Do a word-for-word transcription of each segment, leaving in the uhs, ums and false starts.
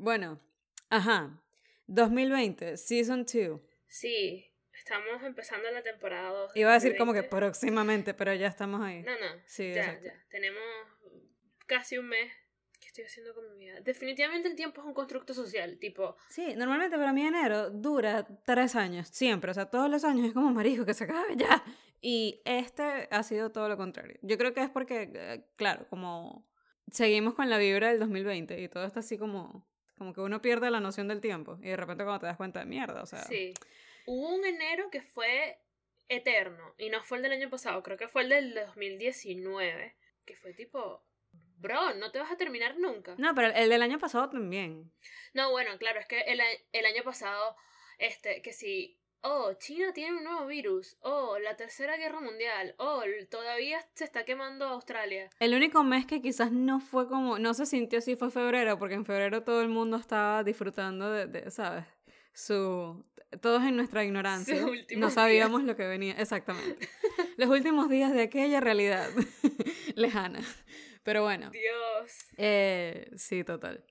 Bueno, ajá. dos mil veinte, Season dos. Sí, estamos empezando la temporada dos. Iba a decir como que próximamente, pero ya estamos ahí. No, no, sí, ya, exacto. ya. Tenemos casi un mes. ¿Qué estoy haciendo con mi vida? Definitivamente el tiempo es un constructo social, tipo... Sí, normalmente para mí enero dura tres años, siempre. O sea, todos los años es como marico que se acabe ya. Y este ha sido todo lo contrario. Yo creo que es porque, eh, claro, como seguimos con la vibra del dos mil veinte y todo está así como... Como que uno pierde la noción del tiempo y de repente cuando te das cuenta de mierda, o sea... Sí. Hubo un enero que fue eterno y no fue el del año pasado, creo que fue el del dos mil diecinueve, que fue tipo... Bro, no te vas a terminar nunca. No, pero el del año pasado también. No, bueno, claro, es que el, el año pasado, este, que sí... Oh, China tiene un nuevo virus. Oh, la tercera guerra mundial. Oh, todavía se está quemando Australia. El único mes que quizás no fue como... No se sintió así fue febrero, porque en febrero todo el mundo estaba disfrutando de, de ¿sabes? Su... Todos en nuestra ignorancia. No sabíamos días. Lo que venía. Exactamente. Los últimos días de aquella realidad lejana. Pero bueno. Dios. Eh, sí, total.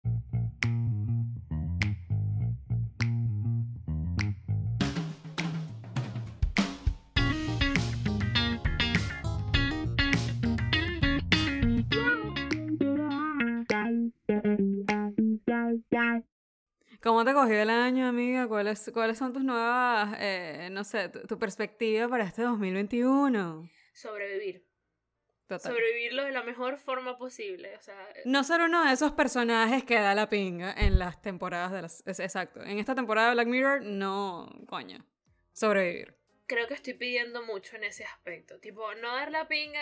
¿Cómo te cogió el año, amiga? ¿Cuáles, cuáles son tus nuevas, eh, no sé, tu, tu perspectiva para este dos mil veintiuno? Sobrevivir. Total. Sobrevivirlo de la mejor forma posible, o sea... No ser uno de esos personajes que da la pinga en las temporadas de las... Es, exacto. En esta temporada de Black Mirror, no, coño. Sobrevivir. Creo que estoy pidiendo mucho en ese aspecto. Tipo, no dar la pinga,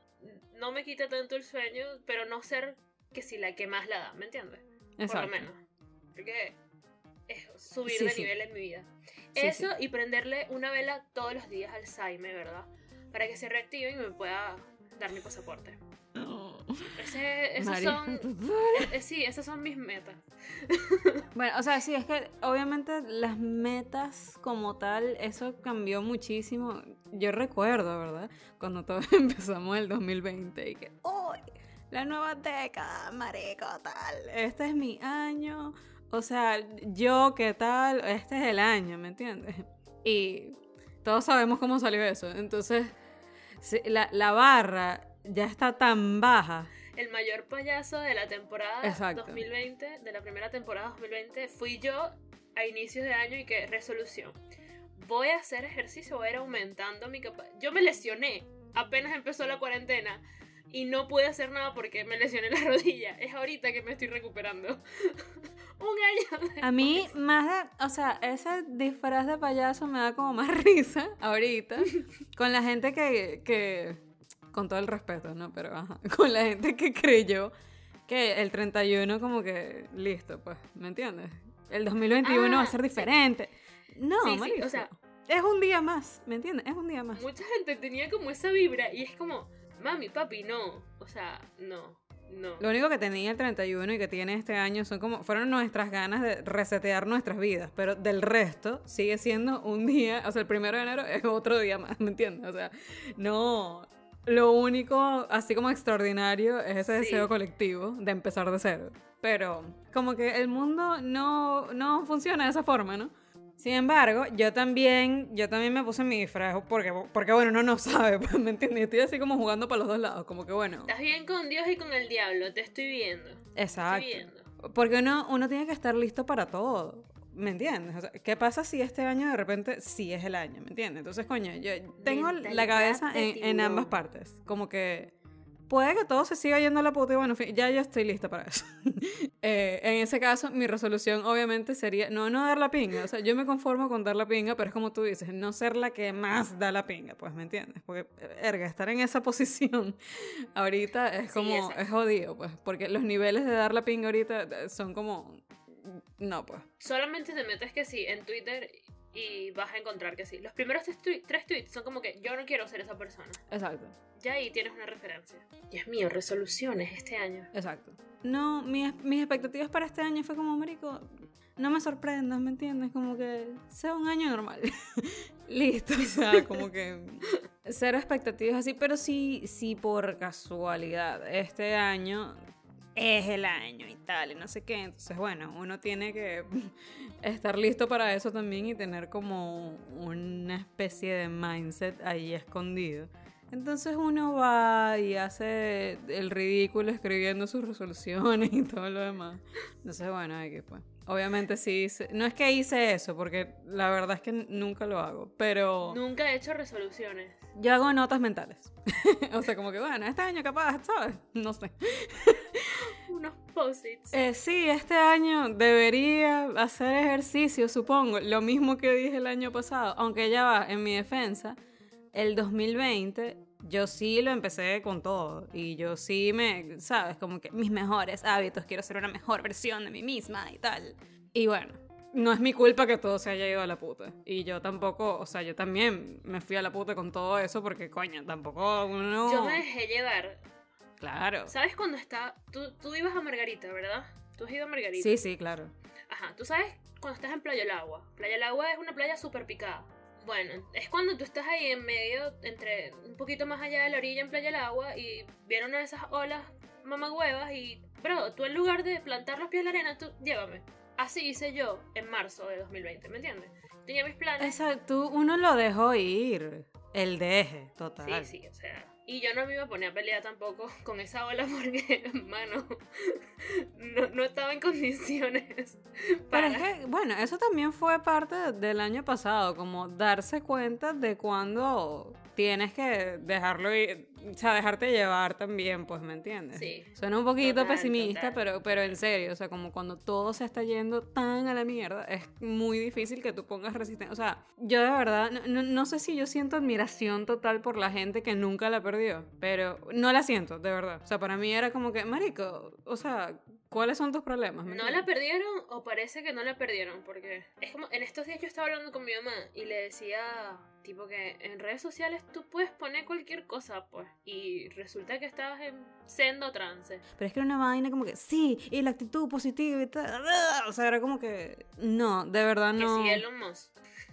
no me quita tanto el sueño, pero no ser que si la que más la da, ¿me entiendes? Exacto. Por lo menos. Porque es subir sí, de sí. nivel en mi vida. Sí, Eso sí. y prenderle una vela todos los días al Saime, ¿verdad? Para que se reactive y me pueda dar mi pasaporte. Oh. Ese, esos María, son... Eh, sí, esas son mis metas. Bueno, o sea, sí, es que obviamente las metas como tal, eso cambió muchísimo. Yo recuerdo, ¿verdad? Cuando todos empezamos el dos mil veinte y que, ¡uy! La nueva década, marico, tal. Este es mi año. O sea, yo, ¿qué tal? Este es el año, ¿me entiendes? Y todos sabemos cómo salió eso. Entonces, sí, la, la barra ya está tan baja. El mayor payaso de la temporada Exacto. dos mil veinte, de la primera temporada dos mil veinte, fui yo a inicios de año y que resolución. Voy a hacer ejercicio, voy a ir aumentando mi capacidad. Yo me lesioné, apenas empezó la cuarentena y no pude hacer nada porque me lesioné la rodilla. Es ahorita que me estoy recuperando. Un año después. A mí más de, o sea, ese disfraz de payaso me da como más risa ahorita con la gente que, que con todo el respeto, ¿no? Pero ajá, con la gente que creyó que el treinta y uno como que listo, pues, ¿me entiendes? El dos mil veintiuno Ah, va a ser diferente. Sí. No, sí, marico, sí, o sea, es un día más, ¿me entiendes? Es un día más. Mucha gente tenía como esa vibra y es como, mami, papi, no, o sea, no. No. Lo único que tenía el treinta y uno y que tiene este año son como fueron nuestras ganas de resetear nuestras vidas, pero del resto sigue siendo un día, o sea, el primero de enero es otro día más, ¿me entiendes? O sea, no, lo único así como extraordinario es ese Sí. deseo colectivo de empezar de cero, pero como que el mundo no, no funciona de esa forma, ¿no? Sin embargo, yo también, yo también me puse mi disfraz porque, porque bueno, uno no sabe, pues, ¿me entiendes? Estoy así como jugando para los dos lados, como que bueno. Estás bien con Dios y con el diablo, te estoy viendo. Exacto. Te estoy viendo. Porque uno, uno tiene que estar listo para todo, ¿me entiendes? O sea, ¿qué pasa si este año de repente sí es el año, ¿me entiendes? Entonces, coño, yo tengo Mentalidad la cabeza de en, en ambas partes, como que puede que todo se siga yendo a la puta y bueno, ya yo estoy lista para eso. eh, en ese caso, mi resolución obviamente sería no, no dar la pinga. O sea, yo me conformo con dar la pinga, pero es como tú dices, no ser la que más da la pinga, pues, ¿me entiendes? Porque, erga, estar en esa posición ahorita es Sí, como, exacto. es jodido, pues, porque los niveles de dar la pinga ahorita son como, no, pues. Solamente te metes que sí en Twitter y vas a encontrar que sí. Los primeros tres, tui- tres tweets son como que yo no quiero ser esa persona. Exacto. Ya ahí tienes una referencia. Dios mío, resoluciones este año. Exacto. No, mis, mis expectativas para este año fue como, marico, no me sorprendas, ¿me entiendes? Como que sea un año normal. Listo, o sea, como que cero expectativas así, pero sí, sí por casualidad, este año es el año y tal, y no sé qué. Entonces, bueno, uno tiene que estar listo para eso también y tener como una especie de mindset ahí escondido. Entonces uno va y hace el ridículo escribiendo sus resoluciones y todo lo demás. Entonces, bueno, hay que pues. Obviamente sí hice, no es que hice eso, porque la verdad es que nunca lo hago, pero... Nunca he hecho resoluciones. Yo hago notas mentales. O sea, como que bueno, este año capaz, ¿sabes? No sé. Unos post-its. Eh, sí, este año debería hacer ejercicio, supongo. Lo mismo que dije el año pasado. Aunque ya va, en mi defensa, el dos mil veinte yo sí lo empecé con todo. Y yo sí me, ¿sabes? Como que mis mejores hábitos, quiero ser una mejor versión de mí misma y tal. Y bueno, no es mi culpa que todo se haya ido a la puta. Y yo tampoco, o sea, yo también me fui a la puta con todo eso porque, coño, tampoco uno... Yo me dejé llevar. Claro. ¿Sabes cuando está...? Tú, tú ibas a Margarita, ¿verdad? ¿Tú has ido a Margarita? Sí, sí, claro. Ajá, ¿tú sabes cuando estás en Playa del Agua? Playa del Agua es una playa súper picada. Bueno, es cuando tú estás ahí en medio, entre un poquito más allá de la orilla en Playa del Agua y viene una de esas olas mamagüevas y... Bro, tú en lugar de plantar los pies en la arena, tú llévame. Así hice yo en marzo de dos mil veinte, ¿me entiendes? Tenía mis planes. Esa, tú, uno lo dejó ir. El deje, total. Sí, sí, o sea... Y yo no me iba a poner a pelear tampoco con esa ola porque, mano, no, no estaba en condiciones para... Pero es que, bueno, eso también fue parte del año pasado, como darse cuenta de cuando tienes que dejarlo ir, o sea, dejarte llevar también, pues, ¿me entiendes? Sí. Suena un poquito Total, pesimista, total. pero, pero en serio, o sea, como cuando todo se está yendo tan a la mierda, es muy difícil que tú pongas resistencia. O sea, yo de verdad, no, no, no sé si yo siento admiración total por la gente que nunca la perdió, pero no la siento, de verdad. O sea, para mí era como que, marico, o sea, ¿cuáles son tus problemas? ¿Me ¿No entiendes? la perdieron o parece que no la perdieron? Porque es como, en estos días yo estaba hablando con mi mamá y le decía, tipo que en redes sociales tú puedes poner cualquier cosa, pues, y resulta que estabas en sendo trance. Pero es que era una vaina como que, sí, y la actitud positiva y tal. O sea, era como que, no, de verdad no. Que si Elon Musk.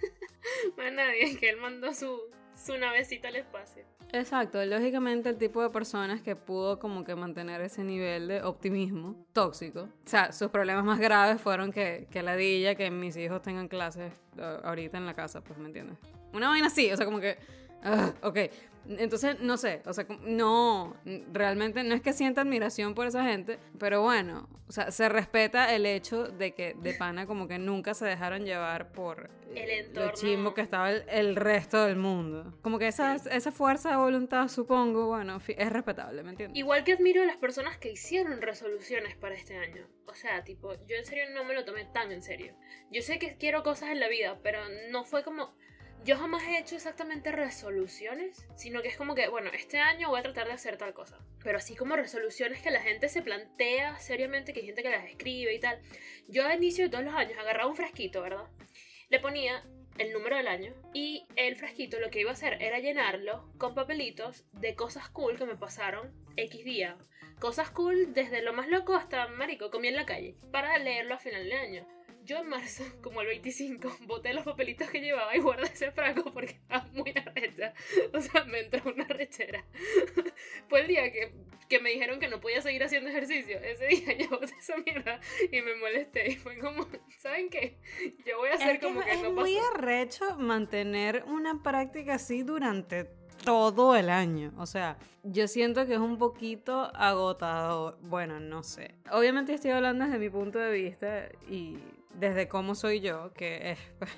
Más nadie, que él mandó su, su navecita al espacio. Exacto, lógicamente el tipo de personas que pudo como que mantener ese nivel de optimismo tóxico. O sea, sus problemas más graves fueron que, que ladilla que mis hijos tengan clases uh, ahorita en la casa, pues, ¿me entiendes? Una vaina así, o sea, como que, uh, ok. Entonces, no sé, o sea, no, realmente no es que sienta admiración por esa gente, pero bueno, o sea, se respeta el hecho de que de pana como que nunca se dejaron llevar por El eh, entorno. lo chimbo que estaba el, el resto del mundo. Como que esa, Sí. esa fuerza de voluntad, supongo, bueno, fi- es respetable, ¿me entiendes? Igual que admiro a las personas que hicieron resoluciones para este año. O sea, tipo, yo en serio no me lo tomé tan en serio. Yo sé que quiero cosas en la vida, pero no fue como... Yo jamás he hecho exactamente resoluciones, sino que es como que, bueno, este año voy a tratar de hacer tal cosa. Pero así como resoluciones que la gente se plantea seriamente, que hay gente que las escribe y tal. Yo a inicio de todos los años agarraba un frasquito, ¿verdad? Le ponía el número del año y el frasquito lo que iba a hacer era llenarlo con papelitos de cosas cool que me pasaron X día. Cosas cool desde lo más loco hasta, marico, comí en la calle, para leerlo a final de año. Yo en marzo, como el veinticinco, boté los papelitos que llevaba y guardé ese frasco porque estaba muy arrecha. O sea, me entró una arrechera. Fue el día que, que me dijeron que no podía seguir haciendo ejercicio. Ese día yo boté esa mierda y me molesté. Y fue como, ¿saben qué? Yo voy a hacer Es que como que es no muy pasó. arrecho mantener una práctica así durante todo el año. O sea, yo siento que es un poquito agotador. Bueno, no sé. Obviamente estoy hablando desde mi punto de vista y desde cómo soy yo, que es...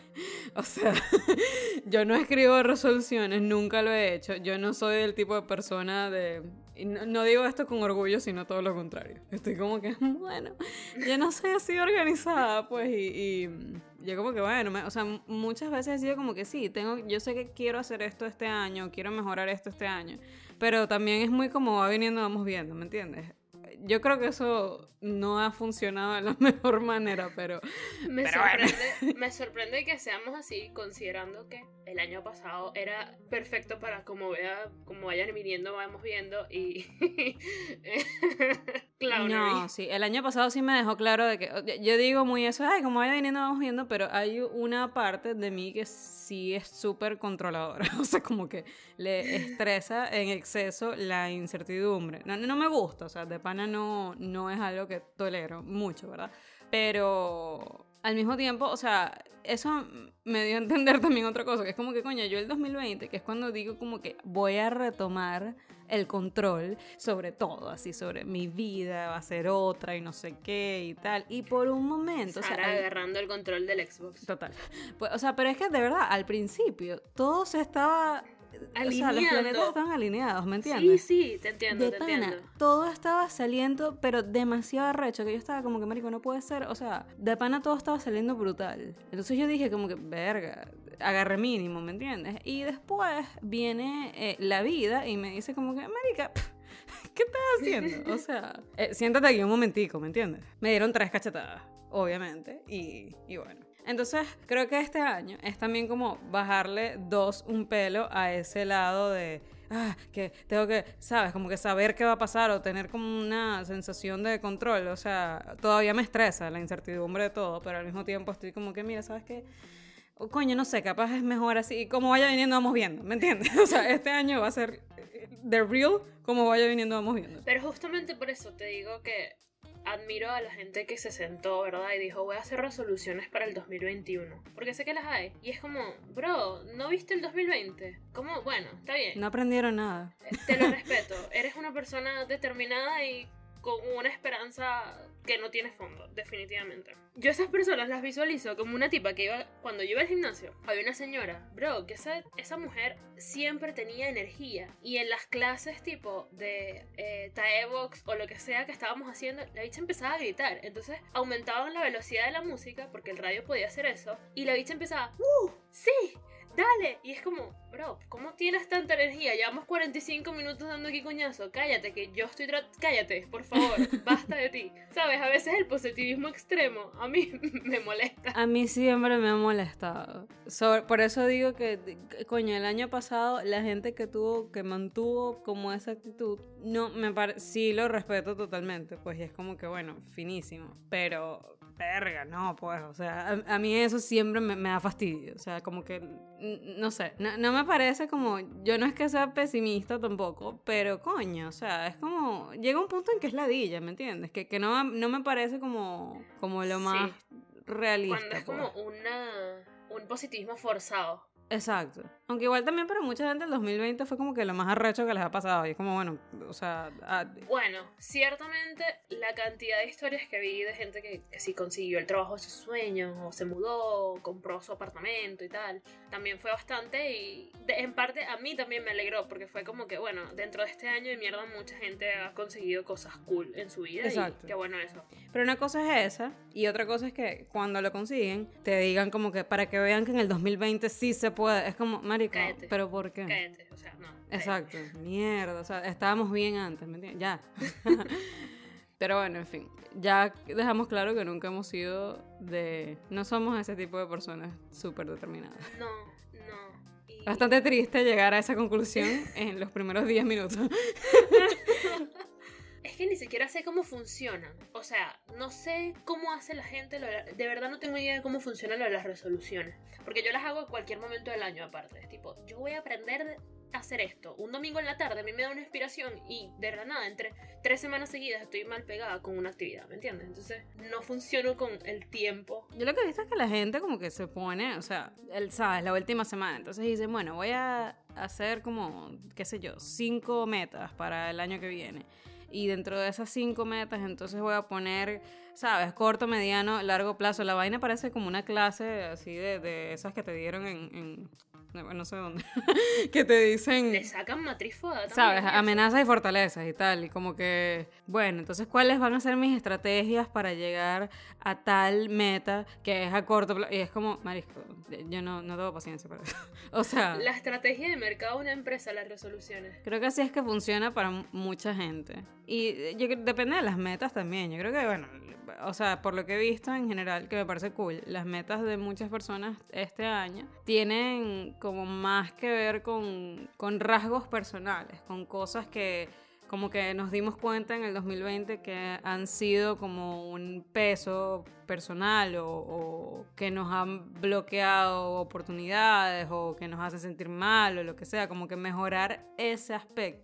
O sea, yo no escribo resoluciones, nunca lo he hecho. Yo no soy el tipo de persona de... Y no, no digo esto con orgullo, sino todo lo contrario. Estoy como que, bueno, yo no soy así organizada, pues, y, y yo como que, bueno, me- o sea, m- muchas veces he sido como que sí, tengo, yo sé que quiero hacer esto este año, quiero mejorar esto este año, pero también es muy como va viniendo, vamos viendo, ¿me entiendes? Yo creo que eso no ha funcionado de la mejor manera, pero... Me Pero bueno. sorprende, me sorprende que seamos así, considerando que el año pasado era perfecto para como vea, como vayan viniendo, vamos viendo y clownery. No, sí, el año pasado sí me dejó claro de que, yo digo muy eso, ay, como vaya viniendo vamos viendo, pero hay una parte de mí que sí es súper controladora, o sea, como que le estresa en exceso la incertidumbre. No, no me gusta, o sea, de pana no, no es algo que tolero mucho, ¿verdad? Pero al mismo tiempo, o sea, eso me dio a entender también otra cosa, que es como que, coño, yo el dos mil veinte, que es cuando digo como que voy a retomar el control sobre todo, así, sobre mi vida, va a ser otra y no sé qué y tal, y por un momento... Sara, o sea, agarrando el control del Xbox. Total. Pues, o sea, pero es que de verdad, al principio, todo se estaba... Alineando. O sea, los planetas estaban alineados, ¿me entiendes? Sí, sí, te entiendo, De te pana, entiendo. todo estaba saliendo, pero demasiado arrecho, que yo estaba como que, marico, no puede ser, o sea, de pana todo estaba saliendo brutal. Entonces yo dije como que, verga, agarré mínimo, ¿me entiendes? Y después viene eh, la vida y me dice como que, marica, ¿qué estás haciendo? O sea, eh, siéntate aquí un momentico, ¿me entiendes? Me dieron tres cachetadas, obviamente, y, y bueno. Entonces, creo que este año es también como bajarle dos un pelo a ese lado de, ah, que tengo que, ¿sabes? Como que saber qué va a pasar o tener como una sensación de control. O sea, todavía me estresa la incertidumbre de todo, pero al mismo tiempo estoy como que, mira, ¿sabes qué? O, coño, no sé, capaz es mejor así. Como vaya viniendo, vamos viendo, ¿me entiendes? O sea, este año va a ser the real, como vaya viniendo, vamos viendo. Pero justamente por eso te digo que admiro a la gente que se sentó, ¿verdad? Y dijo, voy a hacer resoluciones para el dos mil veintiuno. Porque sé que las hay. Y es como, bro, ¿no viste el dos mil veinte? ¿Cómo? Bueno, está bien. No aprendieron nada. Te lo respeto. Eres una persona determinada y con una esperanza que no tiene fondo, definitivamente. Yo esas personas las visualizo como una tipa que iba, cuando yo iba al gimnasio, había una señora, bro, que esa, esa mujer siempre tenía energía. Y en las clases tipo de eh, Tae Box o lo que sea que estábamos haciendo, la bicha empezaba a gritar. Entonces aumentaban la velocidad de la música, porque el radio podía hacer eso, y la bicha empezaba, ¡uh! ¡Sí! ¡Dale! Y es como, bro, ¿cómo tienes tanta energía? Llevamos cuarenta y cinco minutos dando aquí coñazo. Cállate, que yo estoy... Tra- Cállate, por favor. Basta de ti. ¿Sabes? A veces el positivismo extremo a mí me molesta. A mí siempre me ha molestado. Sobre- por eso digo que, que, coño, el año pasado la gente que tuvo, que mantuvo como esa actitud, no, me parece, sí lo respeto totalmente, pues, y es como que, bueno, finísimo. Pero, verga, no, pues, o sea, a, a mí eso siempre me, me da fastidio. O sea, como que, n- no sé, no, no me parece como, yo no es que sea pesimista tampoco, pero coño, o sea, es como, llega un punto en que es ladilla, ¿me entiendes? Que, que no, no me parece como, como lo más Sí. realista. Cuando es pues. como una, un positivismo forzado. Exacto. Aunque igual también para mucha gente el dos mil veinte fue como que lo más arrecho que les ha pasado. Y es como, bueno, o sea... ah, Bueno, ciertamente la cantidad de historias que vi de gente que, que sí consiguió el trabajo de sus sueños, o se mudó, compró su apartamento y tal, también fue bastante y de- en parte a mí también me alegró porque fue como que, bueno, dentro de este año de mierda mucha gente ha conseguido cosas cool en su vida. Exacto. Y qué bueno eso. Pero una cosa es esa, y otra cosa es que cuando lo consiguen, te digan como que para que vean que en el dos mil veinte sí se puede. Es como, marico, Cállate. ¿pero por qué? Cállate, o sea, no. cállate. Exacto, mierda, o sea, estábamos bien antes, ¿me entiendes? Ya. Pero bueno, en fin, ya dejamos claro que nunca hemos sido de... No somos ese tipo de personas súper determinadas. No, no. Y... Bastante triste llegar a esa conclusión en los primeros diez minutos. Es que ni siquiera sé cómo funcionan. O sea, no sé cómo hace la gente. Lo de, la- de verdad no tengo idea de cómo funciona lo de las resoluciones. Porque yo las hago en cualquier momento del año aparte. Es tipo, yo voy a aprender a hacer esto. Un domingo en la tarde a mí me da una inspiración y de la nada, entre tres semanas seguidas estoy mal pegada con una actividad, ¿me entiendes? Entonces no funciono con el tiempo. Yo lo que he visto es que la gente como que se pone, o sea, él sabes, la última semana, entonces dice, bueno, voy a hacer como, qué sé yo, cinco metas para el año que viene. Y dentro de esas cinco metas, entonces voy a poner, ¿sabes? Corto, mediano, largo plazo. La vaina parece como una clase así de, de esas que te dieron en, en no, no sé dónde, que te dicen... Le sacan matriz foda también, ¿Sabes? y eso. Amenazas y fortalezas y tal. Y como que, bueno, entonces, ¿cuáles van a ser mis estrategias para llegar a tal meta que es a corto plazo? Y es como, marisco, yo no, no tengo paciencia para eso. O sea, La estrategia de mercado de una empresa, las resoluciones. creo que así es que funciona para m- mucha gente. Y yo creo- depende de las metas también. Yo creo que, bueno, o sea, por lo que he visto en general, que me parece cool, las metas de muchas personas este año tienen como más que ver con, con rasgos personales, con cosas que como que nos dimos cuenta en el dos mil veinte que han sido como un peso personal o, o que nos han bloqueado oportunidades o que nos hacen sentir mal o lo que sea, como que mejorar ese aspecto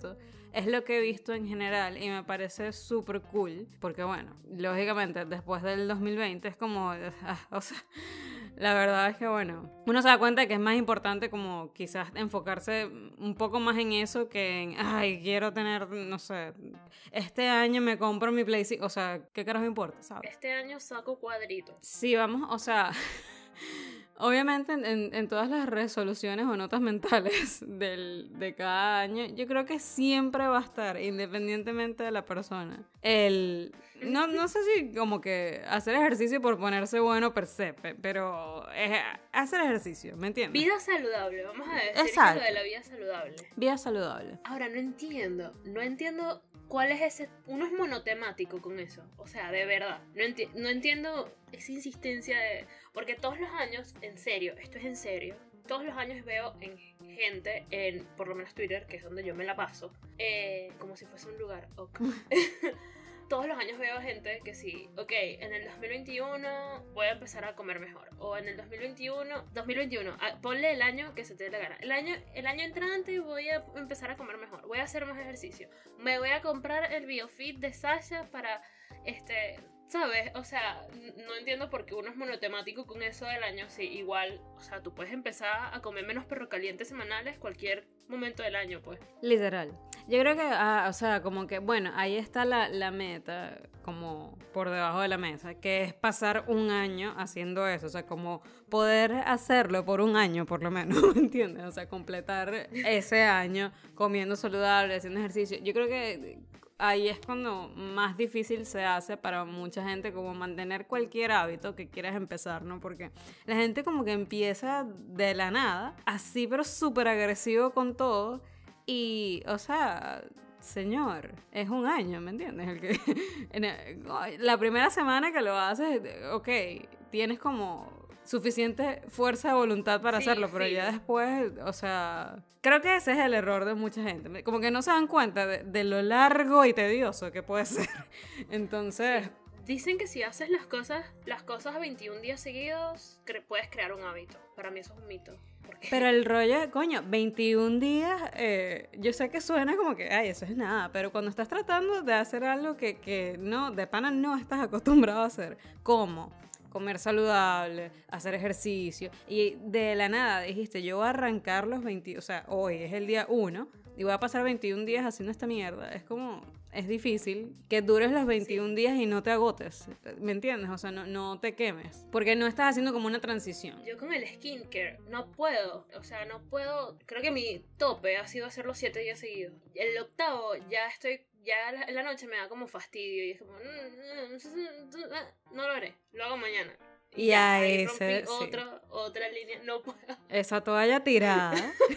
es lo que he visto en general y me parece súper cool, porque bueno, lógicamente después del dos mil veinte es como, ah, o sea, la verdad es que bueno, uno se da cuenta de que es más importante como quizás enfocarse un poco más en eso que en, ay, quiero tener, no sé, este año me compro mi PlayStation, o sea, ¿qué carajo importa, sabes? Este año saco cuadritos. Sí, vamos, o sea... Obviamente en, en, en todas las resoluciones o notas mentales del, de cada año, yo creo que siempre va a estar, independientemente de la persona, el... No, no sé si como que hacer ejercicio por ponerse bueno per se, pe- pero es hacer ejercicio, ¿me entiendes? Vida saludable, vamos a decir Exacto. lo de la vida saludable. Vida saludable. Ahora, no entiendo, no entiendo cuál es ese... Uno es monotemático con eso, o sea, de verdad. No, enti- no entiendo esa insistencia de... Porque todos los años, en serio, esto es en serio, todos los años veo en gente, en por lo menos Twitter, que es donde yo me la paso, eh, como si fuese un lugar, ok. Todos los años veo gente que sí, ok, en el dos mil veintiuno voy a empezar a comer mejor. O en el dos mil veintiuno, dos mil veintiuno, ah, ponle el año que se te dé la gana. El año, el año entrante voy a empezar a comer mejor, voy a hacer más ejercicio. Me voy a comprar el BioFit de Sasha para, este, ¿sabes? O sea, n- no entiendo por qué uno es monotemático con eso del año. Sí, igual, o sea, tú puedes empezar a comer menos perro calientes semanales cualquier momento del año, pues. Literal. Yo creo que, ah, o sea, como que, bueno, ahí está la, la meta, como por debajo de la mesa, que es pasar un año haciendo eso, o sea, como poder hacerlo por un año, por lo menos, ¿me entiendes? O sea, completar ese año comiendo saludable, haciendo ejercicio. Yo creo que ahí es cuando más difícil se hace para mucha gente como mantener cualquier hábito que quieras empezar, ¿no? Porque la gente como que empieza de la nada, así pero súper agresivo con todo y, o sea, señor, es un año, ¿me entiendes? El que, en el- la primera semana que lo haces, ok, tienes como suficiente fuerza de voluntad para Sí, hacerlo, pero sí. ya después, o sea, creo que ese es el error de mucha gente, como que no se dan cuenta de, de lo largo y tedioso que puede ser. Entonces, Dicen que si haces las cosas, las cosas veintiún días seguidos, cre- puedes crear un hábito. Para mí eso es un mito. Porque pero el rollo, coño, veintiún días, eh, yo sé que suena como que, ay, eso es nada, pero cuando estás tratando de hacer algo que, que no, de pana no estás acostumbrado a hacer, ¿cómo? Comer saludable, hacer ejercicio, y de la nada dijiste, yo voy a arrancar los veinte, o sea, hoy es el día uno, y voy a pasar veintiún días haciendo esta mierda, es como... Es difícil que dures los veintiún días y no te agotes, ¿me entiendes? O sea, no, no te quemes, porque no estás haciendo como una transición. yo con el skincare no puedo. O sea, no puedo. Creo que mi tope ha sido hacerlo siete días seguidos. El octavo ya estoy. Ya la- en la noche me da como fastidio y es como. "Mm, mm, mm, No lo haré. Lo hago mañana. Y ya, a ahí ese, rompí sí. otra, otra línea. No puedo. Esa toalla tirada.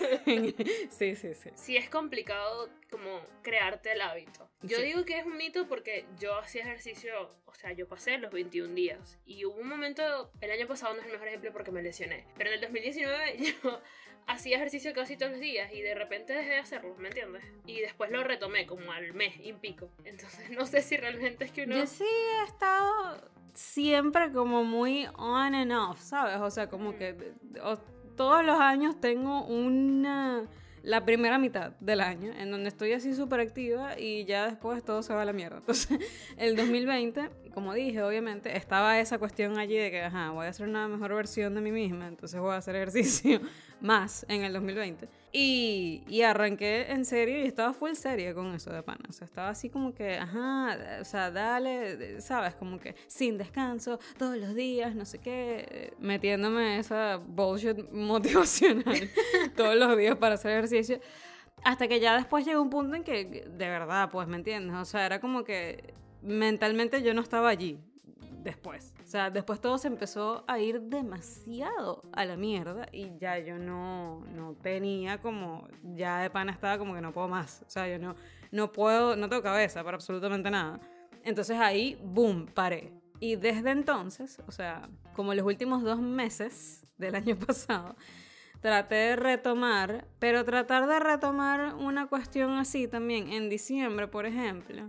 Sí, sí, sí. Sí es complicado como crearte el hábito. Yo Sí. digo que es un mito porque yo hacía ejercicio, o sea, yo pasé los veintiún días y hubo un momento, el año pasado no es el mejor ejemplo porque me lesioné, pero en el dos mil diecinueve yo hacía ejercicio casi todos los días y de repente dejé de hacerlo, ¿me entiendes? Y después lo retomé como al mes y pico. Entonces no sé si realmente es que uno... Yo sí he estado siempre como muy on and off, ¿sabes? O sea, como que o- todos los años tengo una... La primera mitad del año, en donde estoy así súper activa y ya después todo se va a la mierda. Entonces, el dos mil veinte, como dije, obviamente, estaba esa cuestión allí de que, ajá, voy a hacer una mejor versión de mí misma, entonces voy a hacer ejercicio más en el dos mil veinte. Y, y arranqué en serio y estaba full seria con eso de pana. O sea, estaba así como que, ajá, o sea, dale, ¿sabes? Como que sin descanso, todos los días, no sé qué, metiéndome esa bullshit motivacional todos los días para hacer ejercicio. Hasta que ya después llegó un punto en que, de verdad, pues, ¿me entiendes? O sea, era como que mentalmente yo no estaba allí después. O sea, después todo se empezó a ir demasiado a la mierda y ya yo no, no tenía como, ya de pana estaba como que no puedo más. O sea, yo no, no puedo, no tengo cabeza para absolutamente nada. Entonces ahí, boom, paré. Y desde entonces, o sea, como los últimos dos meses del año pasado, traté de retomar, pero tratar de retomar una cuestión así también en diciembre, por ejemplo.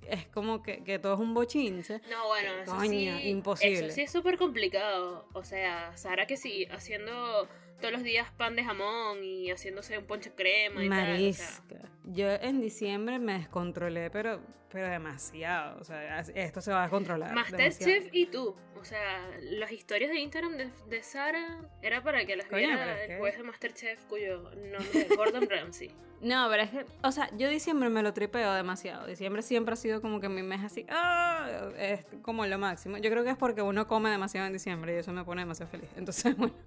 es como que, que todo es un bochinche. No, bueno, eso Coño, sí, imposible. eso sí es súper complicado. O sea, Sara que sí, haciendo todos los días pan de jamón y haciéndose un ponche crema y Marisca. tal. O sea, Yo en diciembre me descontrolé, pero, pero demasiado. O sea, esto se va a descontrolar. Masterchef y tú. O sea, las historias de Instagram de, de Sara era para que las Coño, viera pero es que- después de Masterchef, cuyo nombre es Gordon Ramsay. No, pero es que, o sea, yo diciembre me lo tripeo demasiado. Diciembre siempre ha sido como que mi mes así, ¡ah! Es como lo máximo. Yo creo que es porque uno come demasiado en diciembre y eso me pone demasiado feliz. Entonces, bueno.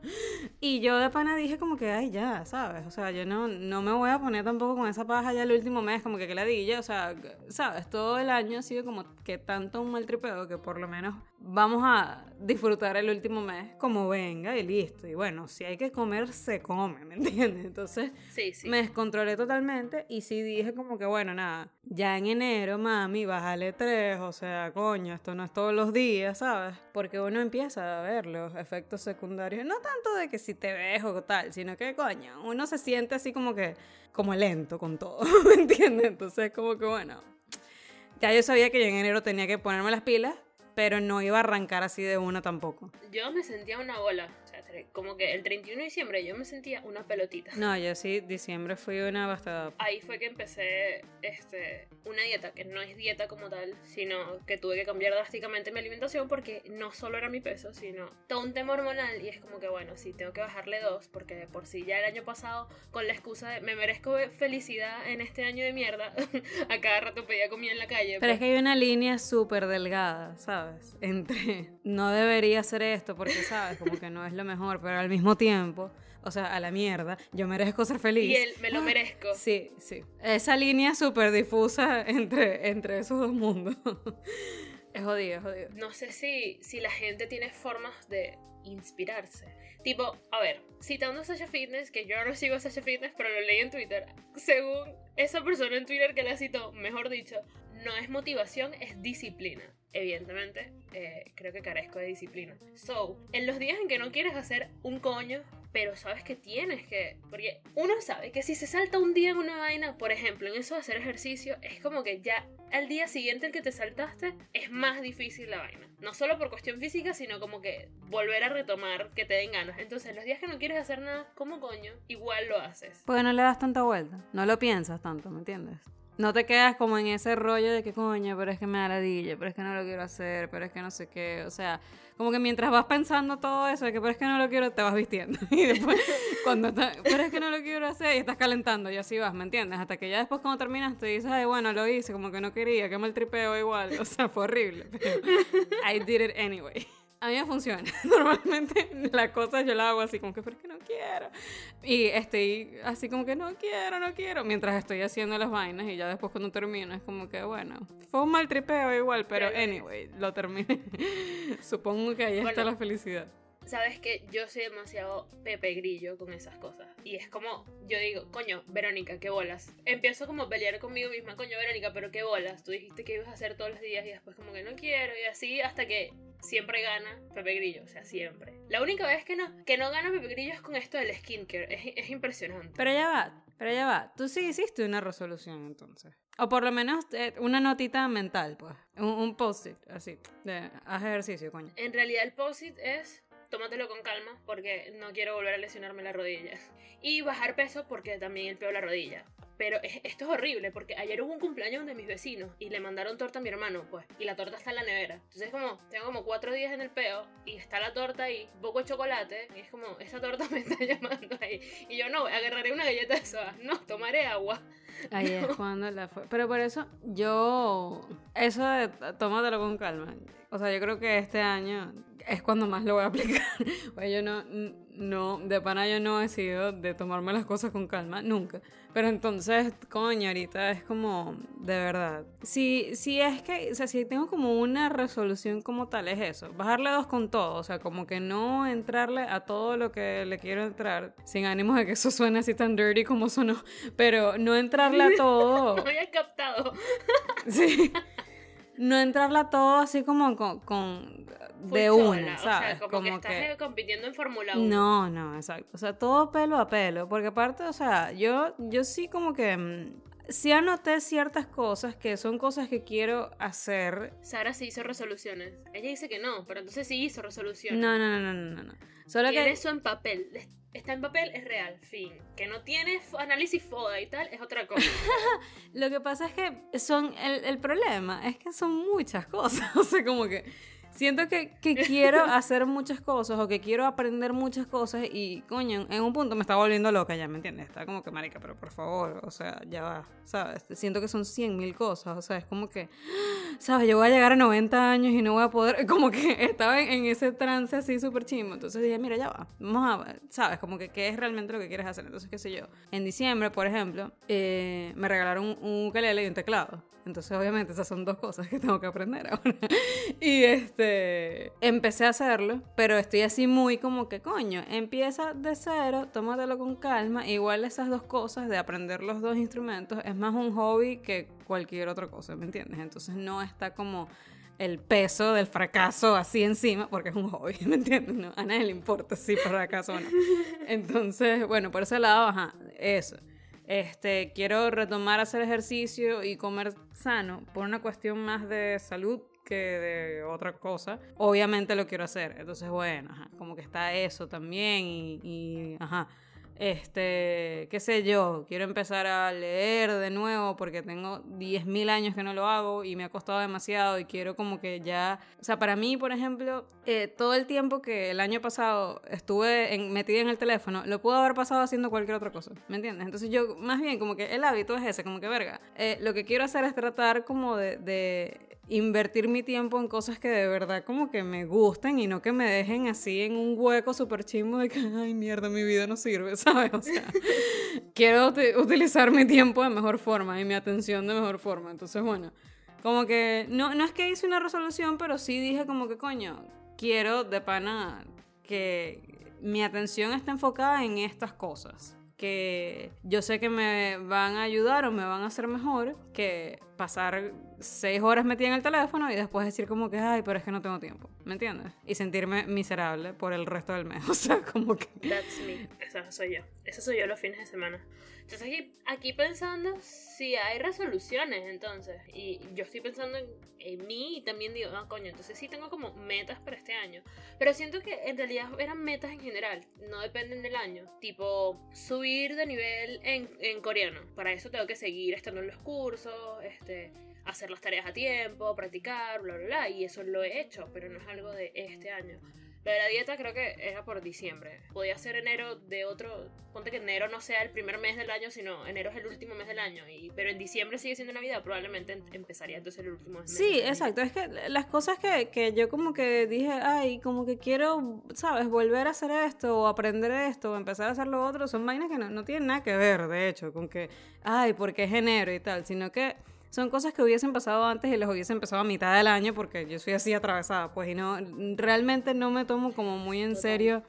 Y yo de pana dije como que, ay, ya, ¿sabes? O sea, yo no, no me voy a poner tampoco con esa paja ya el último mes, como que que ladilla. O sea, ¿sabes? Todo el año ha sido como que tanto un mal tripeo que por lo menos vamos a disfrutar el último mes como venga y listo. Y bueno, si hay que comer, se come, ¿me entiendes? Entonces, Sí, sí. me descontrolé totalmente y sí dije como que bueno, nada, ya en enero, mami, bájale tres, o sea, coño, esto no es todos los días, ¿sabes? Porque uno empieza a ver los efectos secundarios, no tanto de que si te ves o tal, sino que, coño, uno se siente así como que, como lento con todo, ¿me entiendes? Entonces como que bueno, ya yo sabía que yo en enero tenía que ponerme las pilas, pero no iba a arrancar así de una tampoco. Yo me sentía una bola. O sea, como que el treinta y uno de diciembre yo me sentía una pelotita. No, yo sí, diciembre fui una bastada. Ahí fue que empecé este, una dieta, que no es dieta como tal, sino que tuve que cambiar drásticamente mi alimentación porque no solo era mi peso, sino todo un tema hormonal. Y es como que, bueno, sí, tengo que bajarle dos, porque de por sí ya el año pasado, con la excusa de me merezco felicidad en este año de mierda, a cada rato pedía comida en la calle. Pero pues. es que hay una línea súper delgada, ¿sabes? Entre no debería hacer esto porque, ¿sabes? Como que no es lo mejor, pero al mismo tiempo, o sea, a la mierda, yo merezco ser feliz. Y él, me lo merezco. Sí, sí. Esa línea súper difusa entre, entre esos dos mundos. Es jodido, es jodido. No sé si, si la gente tiene formas de inspirarse. Tipo, a ver, citando a Sasha Fitness, que yo no sigo a Sasha Fitness, pero lo leí en Twitter. Según esa persona en Twitter que la citó, mejor dicho, no es motivación, es disciplina. Evidentemente, eh, creo que carezco de disciplina. So, en los días en que no quieres hacer un coño, pero sabes que tienes que... Porque uno sabe que si se salta un día en una vaina, por ejemplo, en eso de hacer ejercicio, es como que ya al día siguiente el que te saltaste es más difícil la vaina. No solo por cuestión física, sino como que volver a retomar, que te den ganas. Entonces, los días que no quieres hacer nada, como coño, igual lo haces. Porque no le das tanta vuelta, no lo piensas tanto, ¿me entiendes? No te quedas como en ese rollo de que coño, pero es que me da ladilla, pero es que no lo quiero hacer, pero es que no sé qué, o sea, como que mientras vas pensando todo eso de que pero es que no lo quiero, te vas vistiendo. Y después, cuando está, pero es que no lo quiero hacer, y estás calentando y así vas, ¿me entiendes? Hasta que ya después cuando terminas te dices, ay, bueno, lo hice, como que no quería, que mal tripeo igual, o sea, fue horrible, pero I did it anyway. A mí me funciona. Normalmente la cosa yo la hago así como que, pero es que no quiero. Y estoy así como que no quiero, no quiero. Mientras estoy haciendo las vainas y ya después cuando termino es como que, bueno, fue un mal tripeo igual, pero anyway, lo terminé. Supongo que ahí Bueno, está la felicidad. Sabes que yo soy demasiado Pepe Grillo con esas cosas. Y es como, yo digo, coño, Verónica, qué bolas. Empiezo como a pelear conmigo misma, coño, Verónica, pero qué bolas. Tú dijiste que ibas a hacer todos los días y después como que no quiero. Y así hasta que siempre gana Pepe Grillo, o sea, siempre. La única vez que no, que no gana Pepe Grillo es con esto del skincare. Es, es impresionante. Pero ya va, pero ya va. Tú sí hiciste una resolución entonces. O por lo menos eh, una notita mental, pues. Un, un post-it, así, de haz ejercicio, coño. En realidad el post-it es... tómatelo con calma porque no quiero volver a lesionarme la rodilla. Y bajar peso porque también el peo la rodilla. Pero es, esto es horrible porque ayer hubo un cumpleaños de mis vecinos y le mandaron torta a mi hermano, pues. Y la torta está en la nevera. Entonces como, tengo como cuatro días en el peo y está la torta ahí, un poco de chocolate. Y es como, esa torta me está llamando ahí. Y yo no, agarraré una galleta de soda. No, tomaré agua. Ahí es cuando la fue. Pero por eso yo... Eso de tómatelo con calma. O sea, yo creo que este año es cuando más lo voy a aplicar. Pues yo no, no, de pana yo no he sido de tomarme las cosas con calma, nunca. Pero entonces, coño, ahorita es como, de verdad. Si, si es que, o sea, si tengo como una resolución como tal, es eso. Bajarle dos con todo, o sea, como que no entrarle a todo lo que le quiero entrar, sin ánimos de que eso suene así tan dirty como sonó, pero no entrarle a todo. No había captado. Sí. No entrarle a todo así como con... con de Full una, chola, ¿sabes? O sea, como, como que estás que... compitiendo en Fórmula uno. No, no, exacto. O sea, todo pelo a pelo. Porque aparte, o sea, yo, yo sí como que... sí anoté ciertas cosas que son cosas que quiero hacer. Sara sí hizo resoluciones. Ella dice que no, pero entonces sí hizo resoluciones. No, no, no, no, no, no. Solo Tiene que eso en papel. Está en papel, es real, fin. Que no tiene análisis FODA y tal, es otra cosa. lo que pasa es que son el, el problema es que son muchas cosas. O sea, como que siento que, que quiero hacer muchas cosas o que quiero aprender muchas cosas y, coño, en un punto me está volviendo loca ya, ¿me entiendes? Está como que, marica, pero por favor, o sea, ya va, ¿sabes? Siento que son cien mil cosas, o sea, es como que, ¿sabes? Yo voy a llegar a noventa años y no voy a poder, como que estaba en, en ese trance así súper chimo, entonces dije, mira, ya va, vamos a, ¿sabes? Como que, ¿qué es realmente lo que quieres hacer? Entonces, qué sé yo, en diciembre, por ejemplo, eh, me regalaron un, un ukelele y un teclado. Entonces, obviamente, esas son dos cosas que tengo que aprender ahora. Y este, empecé a hacerlo, pero estoy así muy como que, coño, empieza de cero, tómatelo con calma. Igual esas dos cosas de aprender los dos instrumentos es más un hobby que cualquier otra cosa, ¿me entiendes? Entonces no está como el peso del fracaso así encima, porque es un hobby, ¿me entiendes? No, a nadie le importa si fracaso o no. Entonces, bueno, por ese lado, ajá, eso. Este, quiero retomar a hacer ejercicio y comer sano por una cuestión más de salud que de otra cosa. Obviamente lo quiero hacer. Entonces, bueno, ajá, como que está eso también y, y ajá. Este, qué sé yo, quiero empezar a leer de nuevo porque tengo diez mil años que no lo hago y me ha costado demasiado y quiero como que ya, o sea, para mí, por ejemplo, eh, todo el tiempo que el año pasado estuve en, metida en el teléfono, lo puedo haber pasado haciendo cualquier otra cosa, ¿me entiendes? Entonces yo, más bien, como que el hábito es ese, como que verga, eh, lo que quiero hacer es tratar como de, de invertir mi tiempo en cosas que de verdad como que me gusten y no que me dejen así en un hueco súper chimbo de que, ay, mierda, mi vida no sirve, ¿sabes? O sea, quiero ut- utilizar mi tiempo de mejor forma y mi atención de mejor forma. Entonces, bueno, como que no, no es que hice una resolución, pero sí dije como que, coño, quiero de pana que mi atención esté enfocada en estas cosas. Que yo sé que me van a ayudar o me van a hacer mejor que pasar seis horas metida en el teléfono y después decir como que, ay, pero es que no tengo tiempo, ¿me entiendes? Y sentirme miserable por el resto del mes, o sea, como que... That's me, esa soy yo, esa soy yo los fines de semana. Entonces aquí, aquí pensando si hay resoluciones entonces, y yo estoy pensando en, en mí y también digo, ah, coño, entonces sí tengo como metas para este año, pero siento que en realidad eran metas en general, no dependen del año, tipo subir de nivel en, en coreano, para eso tengo que seguir estando en los cursos, este, hacer las tareas a tiempo, practicar, bla, bla, bla, y eso lo he hecho, pero no es algo de este año. Lo de la dieta creo que era por diciembre. Podía ser enero de otro... Ponte que enero no sea el primer mes del año, sino enero es el último mes del año. Y, pero en diciembre sigue siendo Navidad, probablemente em- empezaría entonces el último mes. Sí, exacto. Es que las cosas que, que yo como que dije, ay, como que quiero, ¿sabes? Volver a hacer esto o aprender esto o empezar a hacer lo otro, son vainas que no, no tienen nada que ver, de hecho, con que, ay, porque es enero y tal, sino que... Son cosas que hubiesen pasado antes y las hubiesen empezado a mitad del año porque yo soy así atravesada, pues, y no, realmente no me tomo como muy en serio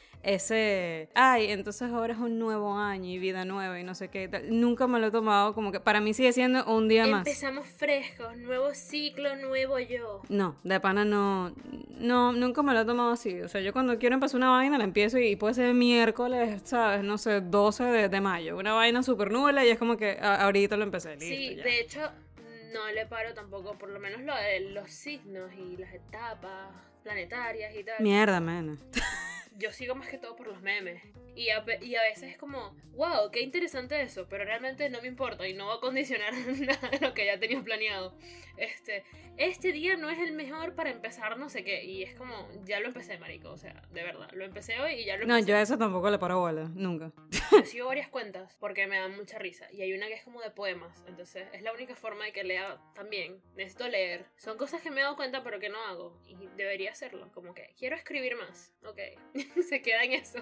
ese, ay, entonces ahora es un nuevo año y vida nueva y no sé qué y tal. Nunca me lo he tomado como que para mí sigue siendo un día más. Empezamos frescos, nuevo ciclo, nuevo yo. No, de pana no, no, nunca me lo he tomado así. O sea, yo cuando quiero empezar una vaina la empiezo y puede ser miércoles, ¿sabes? No sé, doce de, de mayo. Una vaina súper nula y es como que a, ahorita lo empecé, listo, Sí, ya. de hecho, no le paro tampoco, por lo menos lo de los signos y las etapas planetarias y tal. Mierda, man. Yo sigo más que todo por los memes. Y a, ve- y a veces es como, wow, qué interesante eso, pero realmente no me importa y no va a condicionar nada de lo que ya tenía planeado. Este, este día no es el mejor para empezar no sé qué. Y es como, ya lo empecé, marico, o sea, de verdad, lo empecé hoy y ya lo No, empecé. yo a eso tampoco le paro bola, nunca. Yo sigo varias cuentas porque me dan mucha risa. Y hay una que es como de poemas. Entonces es la única forma de que lea también. Necesito leer. Son cosas que me he dado cuenta pero que no hago. Y debería hacerlo. Como que quiero escribir más. Ok. Se queda en eso.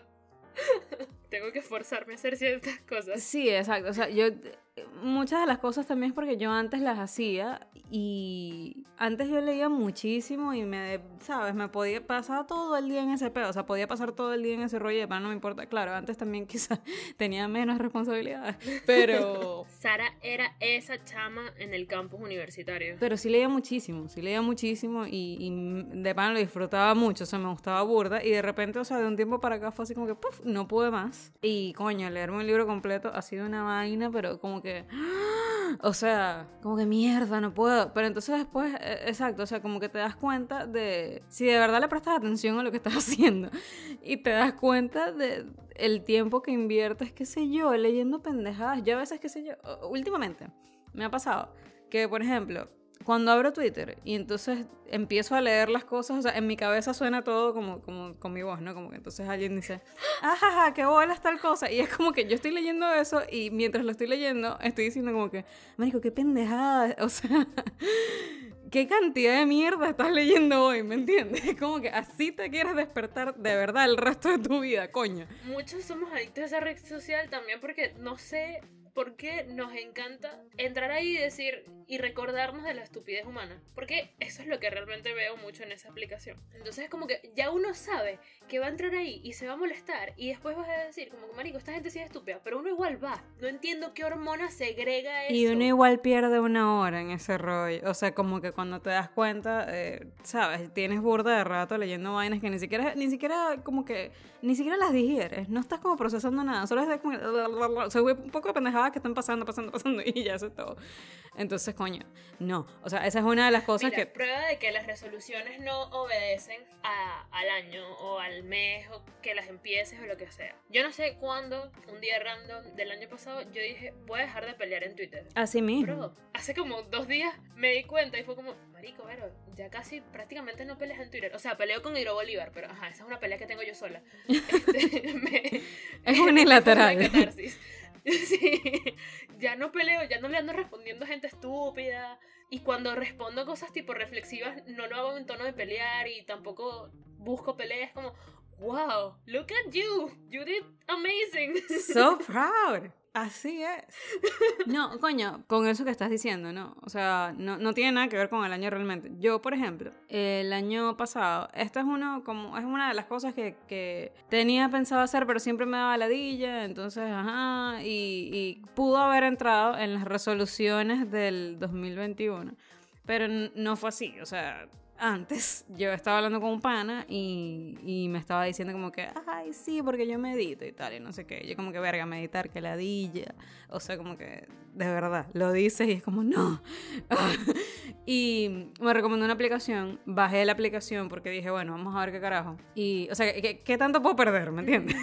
Tengo que forzarme a hacer ciertas cosas. Sí, exacto. O sea, yo muchas de las cosas también es porque yo antes las hacía y antes yo leía muchísimo y me, ¿sabes? Me podía pasar todo el día en ese pedo. O sea, podía pasar todo el día en ese rollo y para no me importa. Claro, antes también quizás tenía menos responsabilidades, pero... Sara era esa chama en el campus universitario. Pero sí leía muchísimo, sí leía muchísimo y, y de pan lo disfrutaba mucho, o sea, me gustaba burda y de repente, o sea, de un tiempo para acá fue así como que, puff, no pude más. Y coño, leerme un libro completo ha sido una vaina, pero como que... ¡ah! O sea, como que mierda, no puedo. Pero entonces después, eh, exacto, o sea, como que te das cuenta de si de verdad le prestas atención a lo que estás haciendo y te das cuenta de el tiempo que inviertes, qué sé yo, leyendo pendejadas. Yo a veces, qué sé yo, últimamente me ha pasado que, por ejemplo, cuando abro Twitter y entonces empiezo a leer las cosas, o sea, en mi cabeza suena todo como, como con mi voz, ¿no? Como que entonces alguien dice, ajaja, qué bolas tal cosa. Y es como que yo estoy leyendo eso y mientras lo estoy leyendo estoy diciendo como que, marico, qué pendejada, o sea, qué cantidad de mierda estás leyendo hoy, ¿me entiendes? Es como que así te quieres despertar de verdad el resto de tu vida, coño. Muchos somos adictos a esa red social también porque no sé por qué nos encanta entrar ahí y decir y recordarnos de la estupidez humana. Porque eso es lo que realmente veo mucho en esa aplicación. Entonces es como que ya uno sabe que va a entrar ahí y se va a molestar y después vas a decir como que marico, esta gente sí es estúpida, pero uno igual va. No entiendo qué hormona segrega eso. Y uno igual pierde una hora en ese rollo. O sea, como que cuando te das cuenta, eh, sabes, tienes burda de rato leyendo vainas que ni siquiera, ni siquiera como que, ni siquiera las digieres. No estás como procesando nada. Solo es de como, o sea, un poco de pendejadas que están pasando, pasando, pasando y ya eso es todo. Entonces, coño, no. O sea, esa es una de las cosas Mira, que... prueba de que las resoluciones no obedecen a, al año o al mes o que las empieces o lo que sea. Yo no sé cuándo, un día random del año pasado, yo dije, voy a dejar de pelear en Twitter. Así mismo. Bro, hace como dos días me di cuenta y fue como, marico, pero ya casi prácticamente no peleas en Twitter. O sea, peleo con Hiro Bolívar, pero ajá, esa es una pelea que tengo yo sola. Este, me, es unilateral. Me catarsis. Sí, ya no peleo, ya no le ando respondiendo a gente estúpida. Y cuando respondo cosas tipo reflexivas, no lo hago en tono de pelear y tampoco busco peleas. Como, wow, look at you, you did amazing. So proud. Así es. No, coño, con eso que estás diciendo, ¿no? O sea, no, no tiene nada que ver con el año realmente. Yo, por ejemplo, el año pasado, esta es uno como es una de las cosas que, que tenía pensado hacer, pero siempre me daba ladilla, entonces, ajá, y, y pudo haber entrado en las resoluciones del dos mil veintiuno, pero no fue así, o sea... Antes yo estaba hablando con un pana y, y me estaba diciendo como que, ay, sí, porque yo medito y tal, y no sé qué. Yo como que, verga, meditar, que ladilla. O sea, como que, de verdad, lo dices y es como, no. Y me recomendó una aplicación, bajé la aplicación porque dije, bueno, vamos a ver qué carajo. Y, o sea, ¿qué, qué tanto puedo perder? ¿Me entiendes?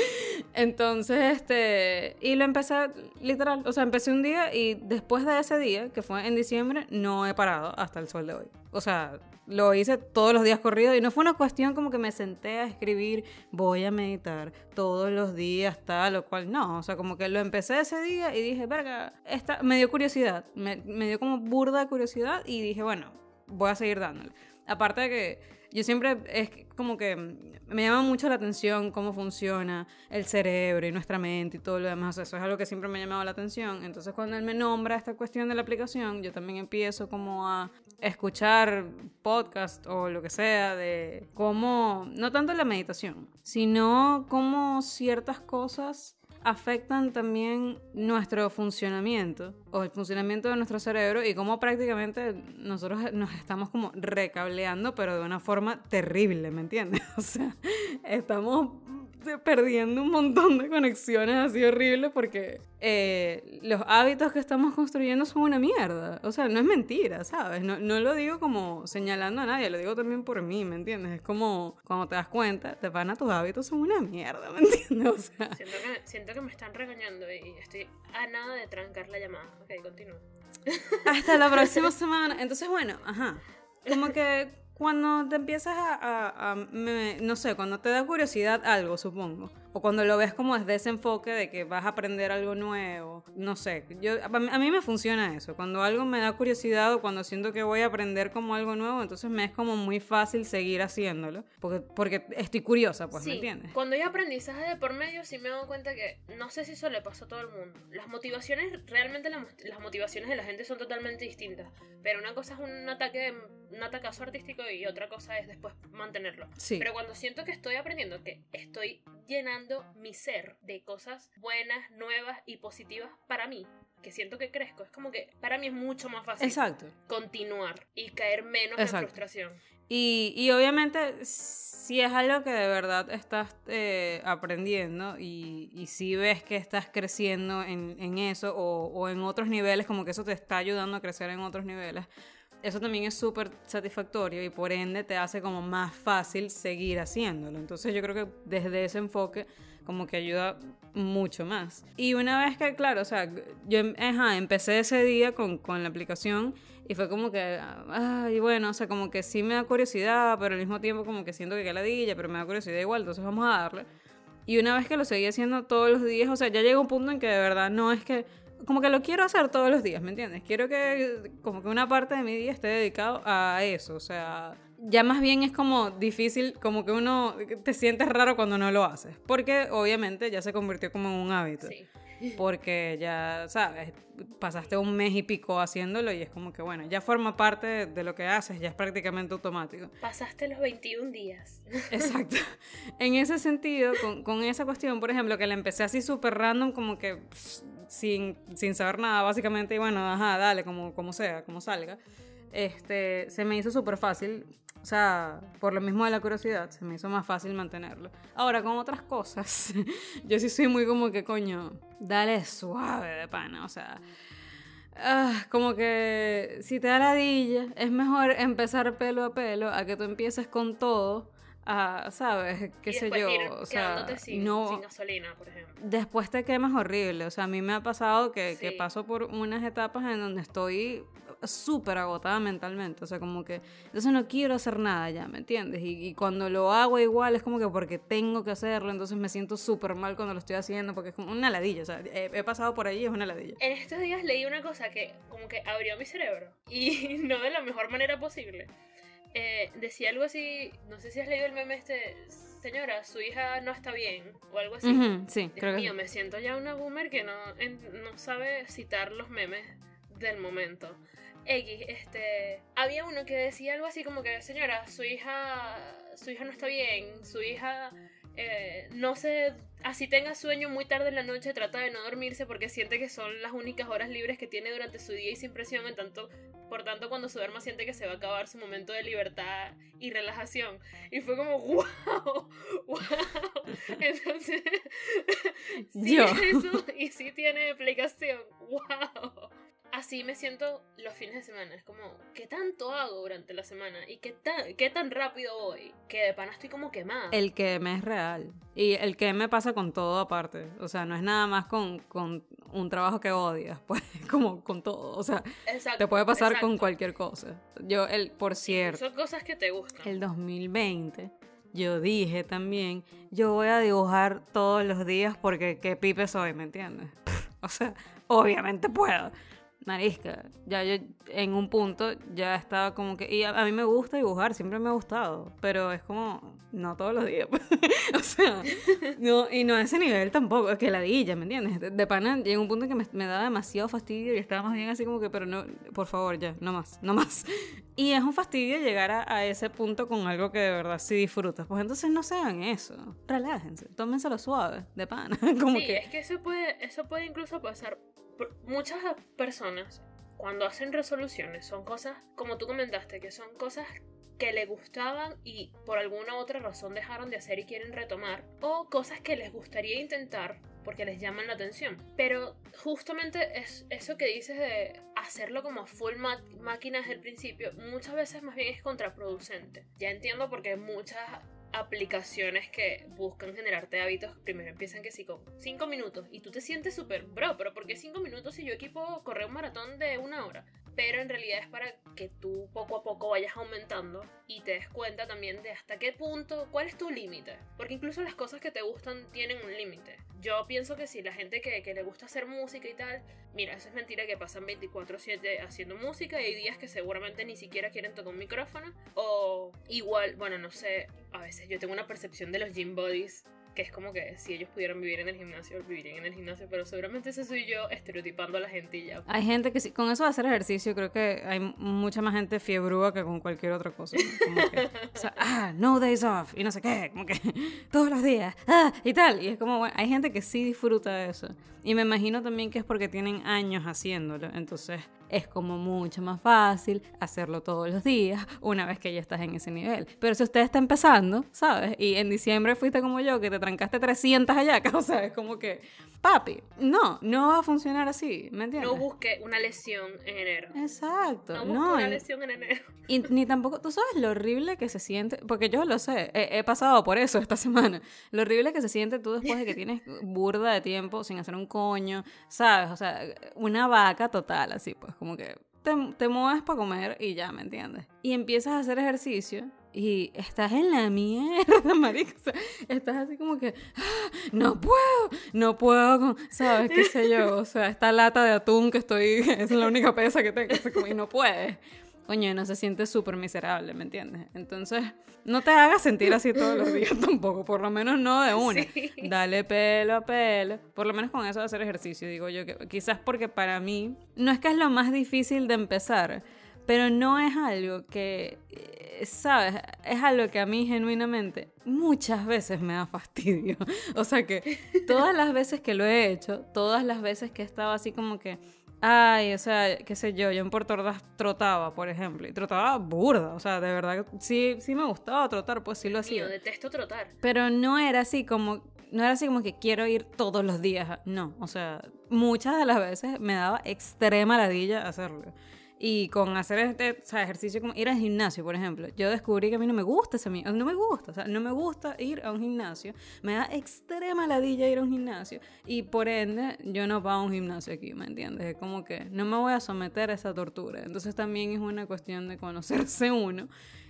Entonces, este, y lo empecé, literal, o sea, empecé un día y después de ese día, que fue en diciembre, no he parado hasta el sol de hoy. O sea, lo hice todos los días corridos y no fue una cuestión como que me senté a escribir, voy a meditar todos los días, tal o cual, no, o sea, como que lo empecé ese día y dije, verga, esta, me dio curiosidad, me, me dio como burda de curiosidad y dije, bueno, voy a seguir dándole. Aparte de que yo siempre es como que me llama mucho la atención cómo funciona el cerebro y nuestra mente y todo lo demás. Eso es algo que siempre me ha llamado la atención. Entonces, cuando él me nombra esta cuestión de la aplicación, yo también empiezo como a escuchar podcast o lo que sea de cómo, no tanto la meditación, sino cómo ciertas cosas afectan también nuestro funcionamiento o el funcionamiento de nuestro cerebro y cómo prácticamente nosotros nos estamos como recableando pero de una forma terrible, ¿me entiendes? O sea, estamos perdiendo un montón de conexiones así horribles porque eh, los hábitos que estamos construyendo son una mierda. O sea, no es mentira, ¿sabes? No, no lo digo como señalando a nadie, lo digo también por mí, ¿me entiendes? Es como cuando te das cuenta, te van a tus hábitos son una mierda, ¿me entiendes? O sea, siento, que, siento que me están regañando y estoy a nada de trancar la llamada. Ok, continúa. Hasta la próxima semana. Entonces, bueno, ajá. Como que cuando te empiezas a, a, a me, no sé, cuando te da curiosidad algo, supongo, o cuando lo ves como desde ese enfoque de que vas a aprender algo nuevo, no sé, yo, a, a mí me funciona eso, cuando algo me da curiosidad o cuando siento que voy a aprender como algo nuevo, entonces me es como muy fácil seguir haciéndolo, porque, porque estoy curiosa, pues, sí, ¿me entiendes? Cuando hay aprendizaje de por medio, sí me doy cuenta que, no sé si eso le pasa a todo el mundo, las motivaciones, realmente las, las motivaciones de la gente son totalmente distintas, pero una cosa es un ataque, un atacazo artístico y otra cosa es después mantenerlo. Sí. Pero cuando siento que estoy aprendiendo, que estoy llenando mi ser de cosas buenas, nuevas y positivas para mí, que siento que crezco, es como que para mí es mucho más fácil Exacto. continuar y caer menos Exacto. en frustración. Y, y obviamente si es algo que de verdad estás eh, aprendiendo y, y si ves que estás creciendo en, en eso o, o en otros niveles, como que eso te está ayudando a crecer en otros niveles, eso también es súper satisfactorio y por ende te hace como más fácil seguir haciéndolo. Entonces yo creo que desde ese enfoque como que ayuda mucho más. Y una vez que, claro, o sea, yo ajá, empecé ese día con, con la aplicación y fue como que, ay, bueno, o sea, como que sí me da curiosidad, pero al mismo tiempo como que siento que qué ladilla, pero me da curiosidad igual, entonces vamos a darle. Y una vez que lo seguí haciendo todos los días, o sea, ya llega un punto en que de verdad no es que, como que lo quiero hacer todos los días, ¿me entiendes? Quiero que como que una parte de mi día esté dedicado a eso, o sea, ya más bien es como difícil, como que uno te sientes raro cuando no lo haces, porque obviamente ya se convirtió como en un hábito. Sí. Porque ya, ¿sabes? Pasaste un mes y pico haciéndolo y es como que, bueno, ya forma parte de, de lo que haces, ya es prácticamente automático. Pasaste los veintiún días. Exacto. En ese sentido, con, con esa cuestión, por ejemplo, que la empecé así súper random, como que pff, sin, sin saber nada, básicamente, y bueno, ajá, dale, como, como sea, como salga. Este, se me hizo súper fácil, o sea, por lo mismo de la curiosidad, se me hizo más fácil mantenerlo. Ahora, con otras cosas, yo sí soy muy como que, coño, dale suave de pana, o sea, ah, como que si te da ladilla, es mejor empezar pelo a pelo a que tú empieces con todo, a, ¿sabes? Qué y sé después yo, ir o sea, quedándote sin, no... sin gasolina, por ejemplo. Después te quemas horrible, o sea, a mí me ha pasado que, Sí. que paso por unas etapas en donde estoy súper agotada mentalmente, o sea, como que, entonces no quiero hacer nada ya, ¿me entiendes? Y, y cuando lo hago igual es como que porque tengo que hacerlo, entonces me siento súper mal cuando lo estoy haciendo, porque es como una ladilla, o sea, he, he pasado por ahí, es una ladilla. En estos días leí una cosa que como que abrió mi cerebro y no de la mejor manera posible. Eh, decía algo así, no sé si has leído el meme este, señora, su hija no está bien, o algo así. Uh-huh, sí, Dios creo mío, que me siento ya una boomer que no, en- no sabe citar los memes del momento. X, este, había uno que decía algo así como que, señora, su hija, su hija no está bien, su hija, eh, no sé, así tenga sueño muy tarde en la noche, trata de no dormirse porque siente que son las únicas horas libres que tiene durante su día y sin presión, en tanto, por tanto cuando se duerma siente que se va a acabar su momento de libertad y relajación. Y fue como, wow, wow. Entonces, sí, Yo. eso, y sí tiene explicación, wow. Así me siento los fines de semana. Es como, ¿qué tanto hago durante la semana? ¿Y qué tan, qué tan rápido voy? Que de pana estoy como quemada. El que me es real. Y el que me pasa con todo aparte. O sea, no es nada más con, con un trabajo que odias, pues como con todo. O sea, Exacto, te puede pasar exacto. con cualquier cosa. Yo, el, por cierto, Son cosas que te gustan. el dos mil veinte, yo dije también, yo voy a dibujar todos los días porque qué pipe soy, ¿me entiendes? O sea, obviamente puedo. Marisca, ya yo en un punto ya estaba como que... Y a, a mí me gusta dibujar, siempre me ha gustado, pero es como... No todos los días. O sea, no, y no a ese nivel tampoco, es que ladilla, ¿me entiendes? De, de pana llega un punto en que me, me daba demasiado fastidio y estaba más bien así como que, pero no, por favor, ya, no más, no más. Y es un fastidio llegar a, a ese punto con algo que de verdad sí disfrutas. Pues entonces no se hagan eso, relájense, tómenselo suave, de pana. Como Sí, que... es que eso puede, eso puede incluso pasar. Por- Muchas personas, cuando hacen resoluciones, son cosas, como tú comentaste, que son cosas que le gustaban y por alguna otra razón dejaron de hacer y quieren retomar, o cosas que les gustaría intentar porque les llaman la atención. Pero justamente es eso que dices de hacerlo como full ma- máquina desde el principio, muchas veces más bien es contraproducente. Ya entiendo porque muchas aplicaciones que buscan generarte hábitos primero empiezan que sí con cinco minutos y tú te sientes súper bro, pero ¿por qué cinco minutos si yo aquí puedo correr un maratón de una hora? Pero en realidad es para que tú poco a poco vayas aumentando y te des cuenta también de hasta qué punto, cuál es tu límite, porque incluso las cosas que te gustan tienen un límite. Yo pienso que si la gente que, que le gusta hacer música y tal, mira, eso es mentira, que pasan veinticuatro siete haciendo música y hay días que seguramente ni siquiera quieren tocar un micrófono, o igual, bueno, no sé, a veces yo tengo una percepción de los gym bodies que es como que si ellos pudieran vivir en el gimnasio, vivirían en el gimnasio, pero seguramente ese soy yo estereotipando a la gente y ya. Hay gente que sí, con eso de hacer ejercicio, creo que hay mucha más gente fiebrúa que con cualquier otra cosa. ¿No? Como que, o sea, ah, no days off, y no sé qué, como que todos los días, ah, y tal. Y es como, bueno, hay gente que sí disfruta de eso. Y me imagino también que es porque tienen años haciéndolo. Entonces, es como mucho más fácil hacerlo todos los días una vez que ya estás en ese nivel. Pero si usted está empezando, ¿sabes? Y en diciembre fuiste como yo, que te trancaste trescientas hallacas, o sea, es como que, papi, no, no va a funcionar así, ¿me entiendes? No busque una lesión en enero. Exacto. No busque no, una y- lesión en enero. Y ni tampoco, tú sabes lo horrible que se siente, porque yo lo sé, he, he pasado por eso esta semana, lo horrible que se siente tú después de que tienes burda de tiempo sin hacer un coño, ¿sabes? O sea, una vaca total, así pues, como que te, te mueves para comer y ya, ¿me entiendes? Y empiezas a hacer ejercicio y estás en la mierda, marica, o sea, estás así como que, "Ah, no puedo, no puedo, con-", ¿sabes? ¿Qué sé yo? O sea, esta lata de atún que estoy, es la única pesa que tengo, así como, y no puedes. Coño, no se siente súper miserable, ¿me entiendes? Entonces, no te hagas sentir así todos los días tampoco, por lo menos no de una. Sí. Dale pelo a pelo. Por lo menos con eso de hacer ejercicio, digo yo, que quizás porque para mí, no es que es lo más difícil de empezar, pero no es algo que, eh, ¿sabes? Es algo que a mí genuinamente muchas veces me da fastidio. O sea que todas las veces que lo he hecho, todas las veces que he estado así como que... Ay, o sea, qué sé yo, yo en Puerto Ordaz trotaba, por ejemplo, y trotaba burda, o sea, de verdad, sí, sí me gustaba trotar, pues sí lo hacía. Mío, detesto trotar. Pero no era así como, no era así como que quiero ir todos los días, no, o sea, muchas de las veces me daba extrema ladilla hacerlo. Y con hacer este, o sea, ejercicio como ir al gimnasio, por ejemplo, yo descubrí que a mí no me gusta ese, no me gusta, o sea, no me gusta ir a un gimnasio, me da extrema ladilla ir a un gimnasio y por ende yo no pago un gimnasio aquí, ¿me entiendes? Es como que no me voy a someter a esa tortura, entonces también es una cuestión de conocerse uno.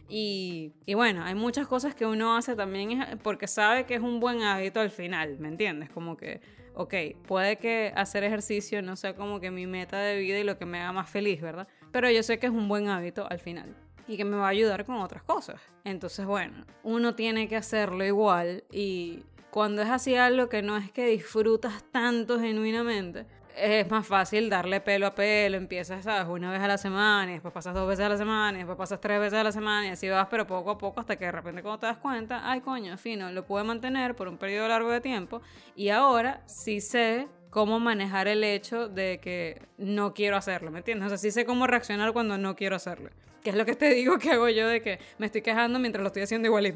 Y, y bueno, hay muchas cosas que uno hace también es porque sabe que es un buen hábito al final, ¿me entiendes? Como que, ok, puede que hacer ejercicio no sea como que mi meta de vida y lo que me haga más feliz, ¿verdad? Pero yo sé que es un buen hábito al final y que me va a ayudar con otras cosas. Entonces, bueno, uno tiene que hacerlo igual y cuando es así algo que no es que disfrutas tanto genuinamente, es más fácil darle pelo a pelo, empiezas, ¿sabes? Una vez a la semana, y después pasas dos veces a la semana, y después pasas tres veces a la semana, y así vas, pero poco a poco, hasta que de repente cuando te das cuenta, ay, coño, fino, lo pude mantener por un periodo largo de tiempo, y ahora sí sé cómo manejar el hecho de que no quiero hacerlo, ¿me entiendes? O sea, sí sé cómo reaccionar cuando no quiero hacerlo. Que es lo que te digo que hago yo de que me estoy quejando mientras lo estoy haciendo igualito.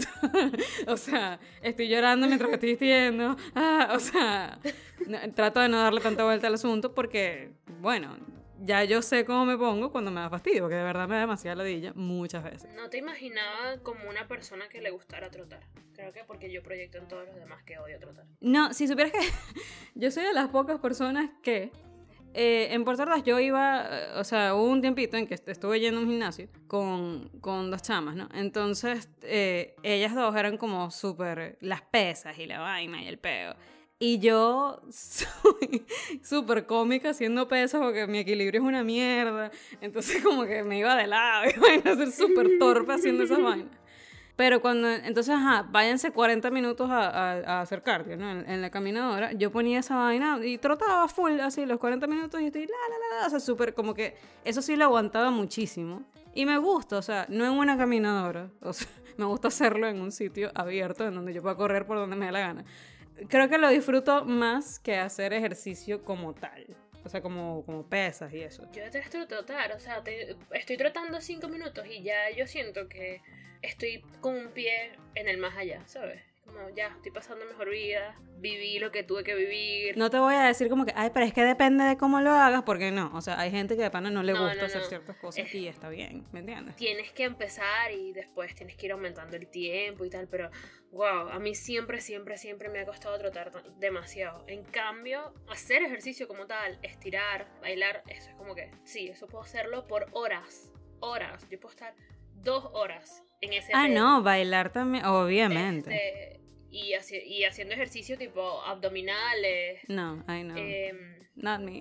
O sea, estoy llorando mientras lo estoy diciendo. Ah, o sea, no, trato de no darle tanta vuelta al asunto porque, bueno, ya yo sé cómo me pongo cuando me da fastidio, porque de verdad me da demasiada ladilla muchas veces. No te imaginaba como una persona que le gustara trotar. Creo que porque yo proyecto en todos los demás que odio trotar. No, si supieras que yo soy de las pocas personas que... Eh, en Puerto Ordaz yo iba, eh, o sea, hubo un tiempito en que est- estuve yendo a un gimnasio con, con dos chamas, ¿no? Entonces, eh, ellas dos eran como súper las pesas y la vaina y el peo. Y yo soy súper cómica haciendo pesas porque mi equilibrio es una mierda. Entonces, como que me iba de lado y vaina a ser súper torpe haciendo esas vainas. Pero cuando, entonces, ajá, váyanse cuarenta minutos a, a, a hacer cardio, ¿no? En, en la caminadora, yo ponía esa vaina y trotaba full, así, los cuarenta minutos y estoy la, la, la, la, o sea, súper, como que eso sí lo aguantaba muchísimo. Y me gusta, o sea, no en una caminadora, o sea, me gusta hacerlo en un sitio abierto en donde yo pueda correr por donde me dé la gana. Creo que lo disfruto más que hacer ejercicio como tal. O sea, como, como pesas y eso. Yo detesto trotar, o sea, te- estoy trotando cinco minutos y ya yo siento que estoy con un pie en el más allá, ¿sabes? Como ya, estoy pasando mejor vida, viví lo que tuve que vivir. No te voy a decir como que, ay, pero es que depende de cómo lo hagas, porque no. O sea, hay gente que de pana no le No, gusta no, hacer no. ciertas cosas Es- y está bien, ¿me entiendes? Tienes que empezar y después tienes que ir aumentando el tiempo y tal, pero wow, a mí siempre, siempre, siempre me ha costado trotar tan- demasiado. En cambio, hacer ejercicio como tal, estirar, bailar, eso es como que, sí, eso puedo hacerlo por horas, horas. Yo puedo estar dos horas en ese Ah, peo. no, bailar también, obviamente. Este, y, haci- y haciendo ejercicio tipo abdominales. No, ay no, em, not me.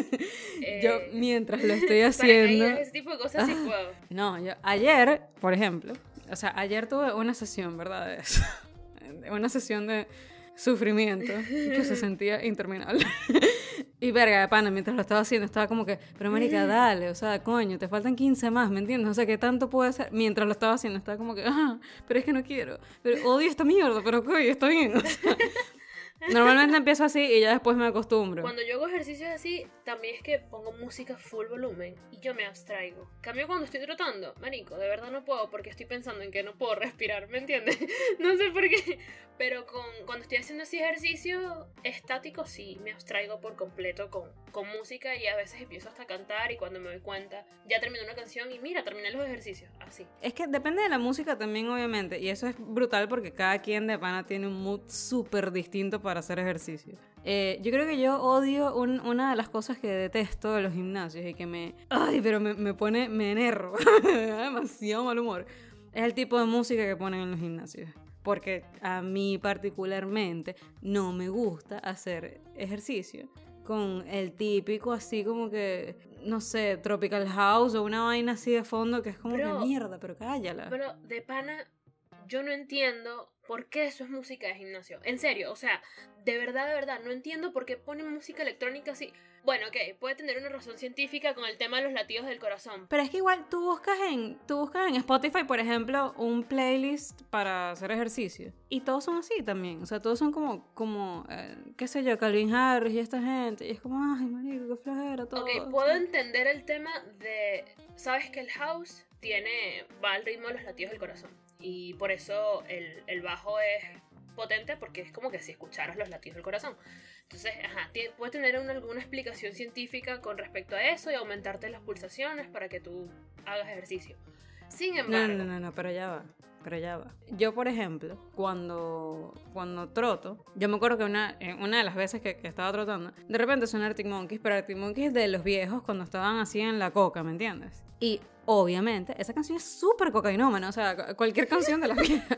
eh, Yo mientras lo estoy haciendo... paracaídas, ese tipo de cosas sí Ah. puedo. No, yo ayer, por ejemplo, o sea, ayer tuve una sesión, ¿verdad? De eso. Una sesión de sufrimiento que se sentía interminable. Y verga, de pana, mientras lo estaba haciendo, estaba como que, pero marica, dale, o sea, coño, te faltan quince más, ¿me entiendes? O sea, ¿qué tanto puede ser? Mientras lo estaba haciendo, estaba como que, ah, pero es que no quiero, pero odio esta mierda, pero coño, está bien, o sea, Normalmente empiezo así y ya después me acostumbro. Cuando yo hago ejercicios así, también es que pongo música full volumen y yo me abstraigo. Cambio cuando estoy trotando, marico, de verdad no puedo porque estoy pensando en que no puedo respirar, ¿me entiendes? No sé por qué, pero con, cuando estoy haciendo así ejercicio estático, sí, me abstraigo por completo con, con música y a veces empiezo hasta a cantar y cuando me doy cuenta, ya terminé una canción y mira, terminé los ejercicios, así. Es que depende de la música también, obviamente, y eso es brutal porque cada quien de pana tiene un mood súper distinto para hacer ejercicio. Eh, yo creo que yo odio un, una de las cosas que detesto de los gimnasios y que me... Ay, pero me, me pone... me enerva, me da demasiado mal humor. Es el tipo de música que ponen en los gimnasios. Porque a mí particularmente no me gusta hacer ejercicio con el típico así como que, no sé, Tropical House o una vaina así de fondo que es como Pero- que mierda, pero cállala. Pero de pana, yo no entiendo por qué eso es música de gimnasio. En serio, o sea, de verdad, de verdad, no entiendo por qué ponen música electrónica así. Bueno, ok, puede tener una razón científica con el tema de los latidos del corazón. Pero es que igual tú buscas en tú buscas en Spotify, por ejemplo, un playlist para hacer ejercicio. Y todos son así también. O sea, todos son como, como eh, qué sé yo, Calvin Harris y esta gente. Y es como, ay, marico, qué flojera todo. Ok, puedo entender el tema de... ¿Sabes que el house tiene... va al ritmo de los latidos del corazón? Y por eso el, el bajo es potente porque es como que si escucharas los latidos del corazón. Entonces, ajá, tie- puede tener una, alguna explicación científica con respecto a eso y aumentarte las pulsaciones para que tú hagas ejercicio. Sin No, embargo, no, no, no, pero ya va. Pero ya va. Yo, por ejemplo, cuando, cuando troto, yo me acuerdo que una, eh, una de las veces que, que estaba trotando, de repente suena Arctic Monkeys, pero Arctic Monkeys de los viejos cuando estaban así en la coca, ¿me entiendes? Y obviamente, esa canción es súper cocainómana, o sea, cu- cualquier canción de las viejas.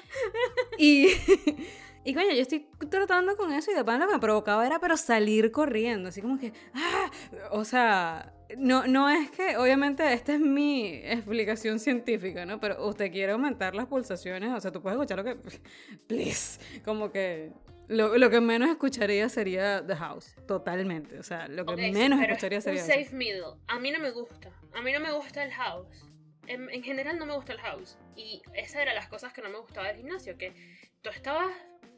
Y, y coño, yo estoy tratando con eso y de pan lo que me provocaba era pero salir corriendo, así como que, ah, o sea, no, no es que, obviamente esta es mi explicación científica, ¿no? Pero usted quiere aumentar las pulsaciones, o sea, tú puedes escuchar lo que, please, como que... Lo, lo que menos escucharía sería The House, totalmente. O sea, lo que ok, sí, menos pero escucharía es sería un eso. safe middle. A mí no me gusta. A mí no me gusta el house. En, en general no me gusta el house. Y esa era las cosas que no me gustaba del gimnasio. Que tú estabas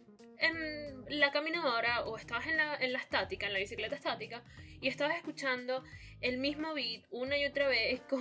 en la caminadora o estabas en la, en la estática, en la bicicleta estática, y estabas escuchando el mismo beat una y otra vez con,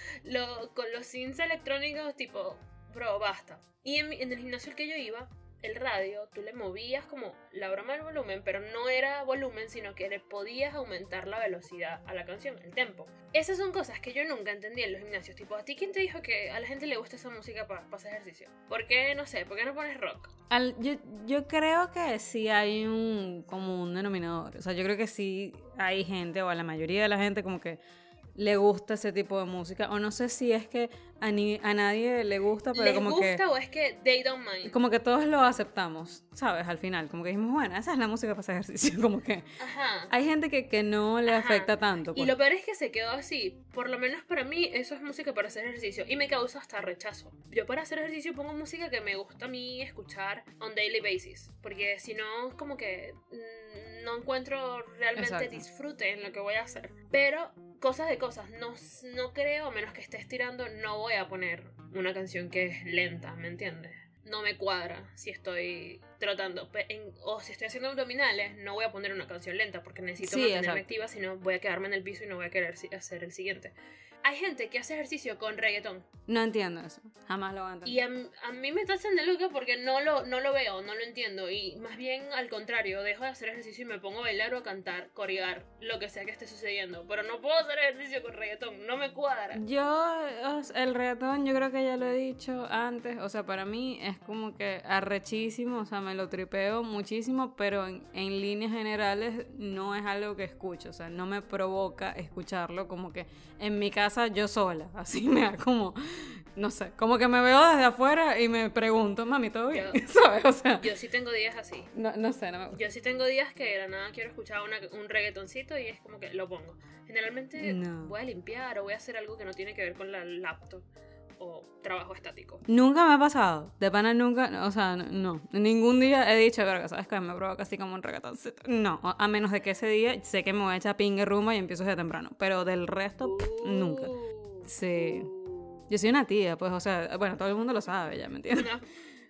lo, con los synths electrónicos tipo, bro, basta. Y en, mi- en el gimnasio al que yo iba, el radio, tú le movías como la broma del volumen, pero no era volumen, sino que le podías aumentar la velocidad a la canción, el tempo. Esas son cosas que yo nunca entendí en los gimnasios. Tipo, ¿a ti quién te dijo que a la gente le gusta esa música para hacer ejercicio? ¿Por qué, no sé, por qué no pones rock? Al- yo, yo creo que sí hay un como un denominador. O sea, yo creo que sí hay gente, o a la mayoría de la gente, como que le gusta ese tipo de música. O no sé si es que a, ni, a nadie le gusta, pero ¿Les como gusta que o es que they don't mind? como que todos lo aceptamos, ¿sabes? Al final, como que dijimos, bueno, esa es la música para hacer ejercicio. Como que Ajá. hay gente que, que no le Ajá. afecta tanto. Y pues. lo peor es que se quedó así. Por lo menos para mí, eso es música para hacer ejercicio. Y me causa hasta rechazo. Yo para hacer ejercicio pongo música que me gusta a mí escuchar on daily basis. Porque si no, como que mm, no encuentro realmente Exacto. disfrute en lo que voy a hacer. Pero cosas de cosas. No, no creo, a menos que esté estirando, no voy a poner una canción que es lenta, ¿me entiendes? No me cuadra si estoy trotando. Pe- en- o si estoy haciendo abdominales, no voy a poner una canción lenta porque necesito Sí, mantenerme exacto. activa, si no voy a quedarme en el piso y no voy a querer si- hacer el siguiente. Hay gente que hace ejercicio con reggaetón No entiendo eso. Jamás lo voy a entender. y a, m- a mí me tachan de loca porque no lo, no lo veo, no lo entiendo y más bien al contrario, dejo de hacer ejercicio y me pongo a bailar o a cantar, corear, lo que sea que esté sucediendo, pero no puedo hacer ejercicio con reggaetón, no me cuadra. Yo, o sea, el reggaetón, yo creo que ya lo he dicho antes, o sea, para mí es como que arrechísimo, o sea, me lo tripeo muchísimo, pero en, en líneas generales no es algo que escucho, o sea, no me provoca escucharlo como que en mi casa yo sola, así me da como, no sé, como que me veo desde afuera y me pregunto, mami, ¿todo bien? Yo- ¿Sabes? O sea, Yo sí tengo días así. no, no sé, no me gusta. Yo sí tengo días que de la nada quiero escuchar una- un reggaetoncito y es como que lo pongo. Generalmente No. voy a limpiar o voy a hacer algo que no tiene que ver con la laptop o trabajo estático. Nunca me ha pasado, de pana nunca, o sea, no, ningún día he dicho, verga, ¿sabes qué? Me provoca así como un reggaetoncito. No, a menos de que ese día sé que me voy a echar pingue rumba y empiezo desde temprano, pero del resto, pff, nunca. Uh, Sí. uh. Yo soy una tía, pues, o sea, bueno, todo el mundo lo sabe, ya, ¿me entiendes? No.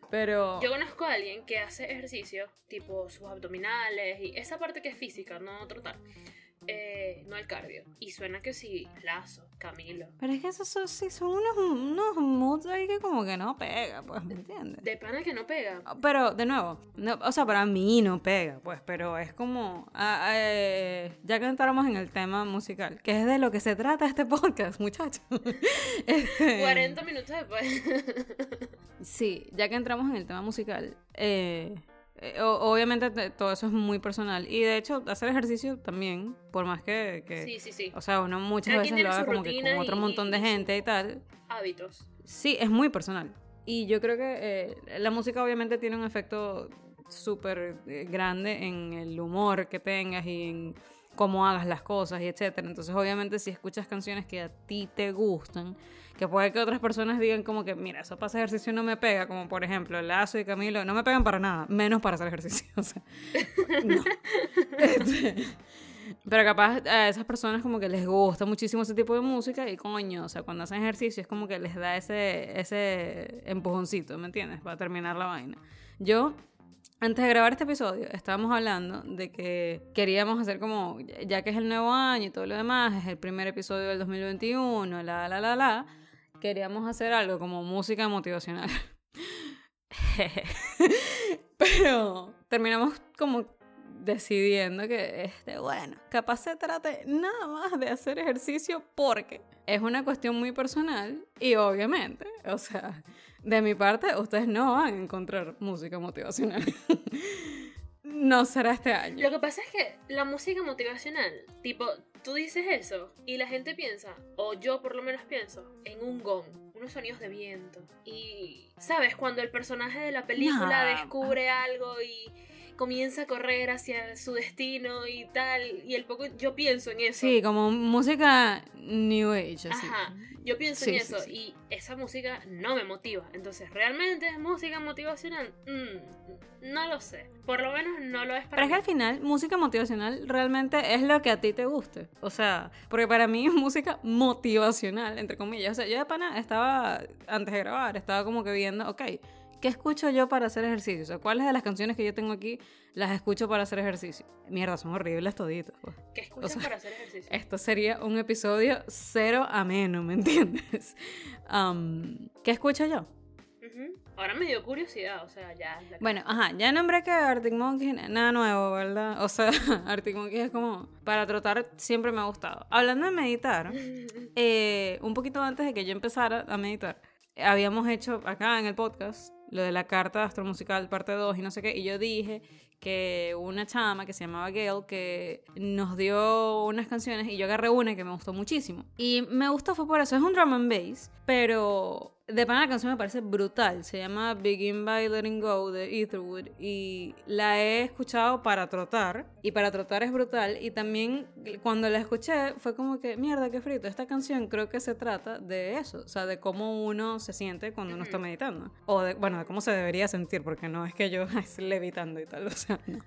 Pero... Yo conozco a alguien que hace ejercicio, tipo sus abdominales y esa parte que es física, no trotar. Eh, no el cardio. Y suena que sí, Lazo, Camilo. Pero es que esos son, sí, son unos, unos moods ahí que como que no pega, pues, ¿me entiendes? De pana que no pega. Pero, de nuevo, no, o sea, para mí no pega, pues, pero es como... ah, eh, ya que entramos en el tema musical, que es de lo que se trata este podcast, muchachos. este, cuarenta minutos después. Sí, ya que entramos en el tema musical, eh... Eh, obviamente te, todo eso es muy personal y de hecho hacer ejercicio también, por más que, que sí, sí, sí. o sea, uno muchas Cada veces quien lo tiene haga su como que rutina con otro y- montón de y gente y tal. Hábitos. Sí, es muy personal y yo creo que eh, la música obviamente tiene un efecto súper eh, grande en el humor que tengas y en cómo hagas las cosas y etcétera. Entonces obviamente si escuchas canciones que a ti te gustan, que puede que otras personas digan como que, mira, eso para hacer ejercicio no me pega, como por ejemplo Lazo y Camilo, no me pegan para nada, menos para hacer ejercicio, o sea, no. Este, pero capaz a esas personas como que les gusta muchísimo ese tipo de música y coño, o sea, cuando hacen ejercicio es como que les da ese, ese empujoncito, ¿me entiendes? Para terminar la vaina. Yo... Antes de grabar este episodio, estábamos hablando de que queríamos hacer como, ya que es el nuevo año y todo lo demás, es el primer episodio del dos mil veintiuno, la, la, la, la, queríamos hacer algo como música motivacional. Pero terminamos como decidiendo que, este, bueno, capaz se trate nada más de hacer ejercicio porque es una cuestión muy personal y obviamente, o sea... De mi parte, ustedes no van a encontrar música motivacional. No será este año. Lo que pasa es que la música motivacional, tipo, tú dices eso y la gente piensa, o yo por lo menos pienso, en un gong, unos sonidos de viento. Y, ¿sabes? Cuando el personaje de la película No. descubre algo y comienza a correr hacia su destino y tal, y el poco, yo pienso en eso. Sí, como música New Age, así. Ajá, yo pienso Sí, en sí, eso sí. y esa música no me motiva. Entonces, ¿realmente es música motivacional? Mm, no lo sé. Por lo menos no lo es para Pero es que mí. al final, música motivacional realmente es lo que a ti te guste. O sea, porque para mí es música motivacional, entre comillas. O sea, yo de pana estaba, antes de grabar, estaba como que viendo, ok, ¿qué escucho yo para hacer ejercicio? O sea, ¿cuáles de las canciones que yo tengo aquí las escucho para hacer ejercicio? Mierda, son horribles toditas, pues. ¿Qué escuchas o sea, para hacer ejercicio? Esto sería un episodio cero ameno, ¿me entiendes? Um, ¿Qué escucho yo? Ujú. Ahora me dio curiosidad, o sea, ya... la- Bueno, ajá, ya nombré que Arctic Monkeys, nada nuevo, ¿verdad? O sea, Arctic Monkeys es como, para trotar siempre me ha gustado. Hablando de meditar, eh, un poquito antes de que yo empezara a meditar, habíamos hecho acá en el podcast lo de la carta astromusical parte dos y no sé qué, y yo dije que una chama que se llamaba Gail que nos dio unas canciones y yo agarré una que me gustó muchísimo. Y me gustó fue por eso, es un drum and bass, pero de pana la canción me parece brutal. Se llama Begin by Letting Go de Etherwood y la he escuchado para trotar y para trotar es brutal y también cuando la escuché fue como que mierda qué frito, esta canción creo que se trata de eso, o sea, de cómo uno se siente cuando uno está meditando o de, bueno, de cómo se debería sentir, porque no es que yo esté levitando y tal, o sea, no.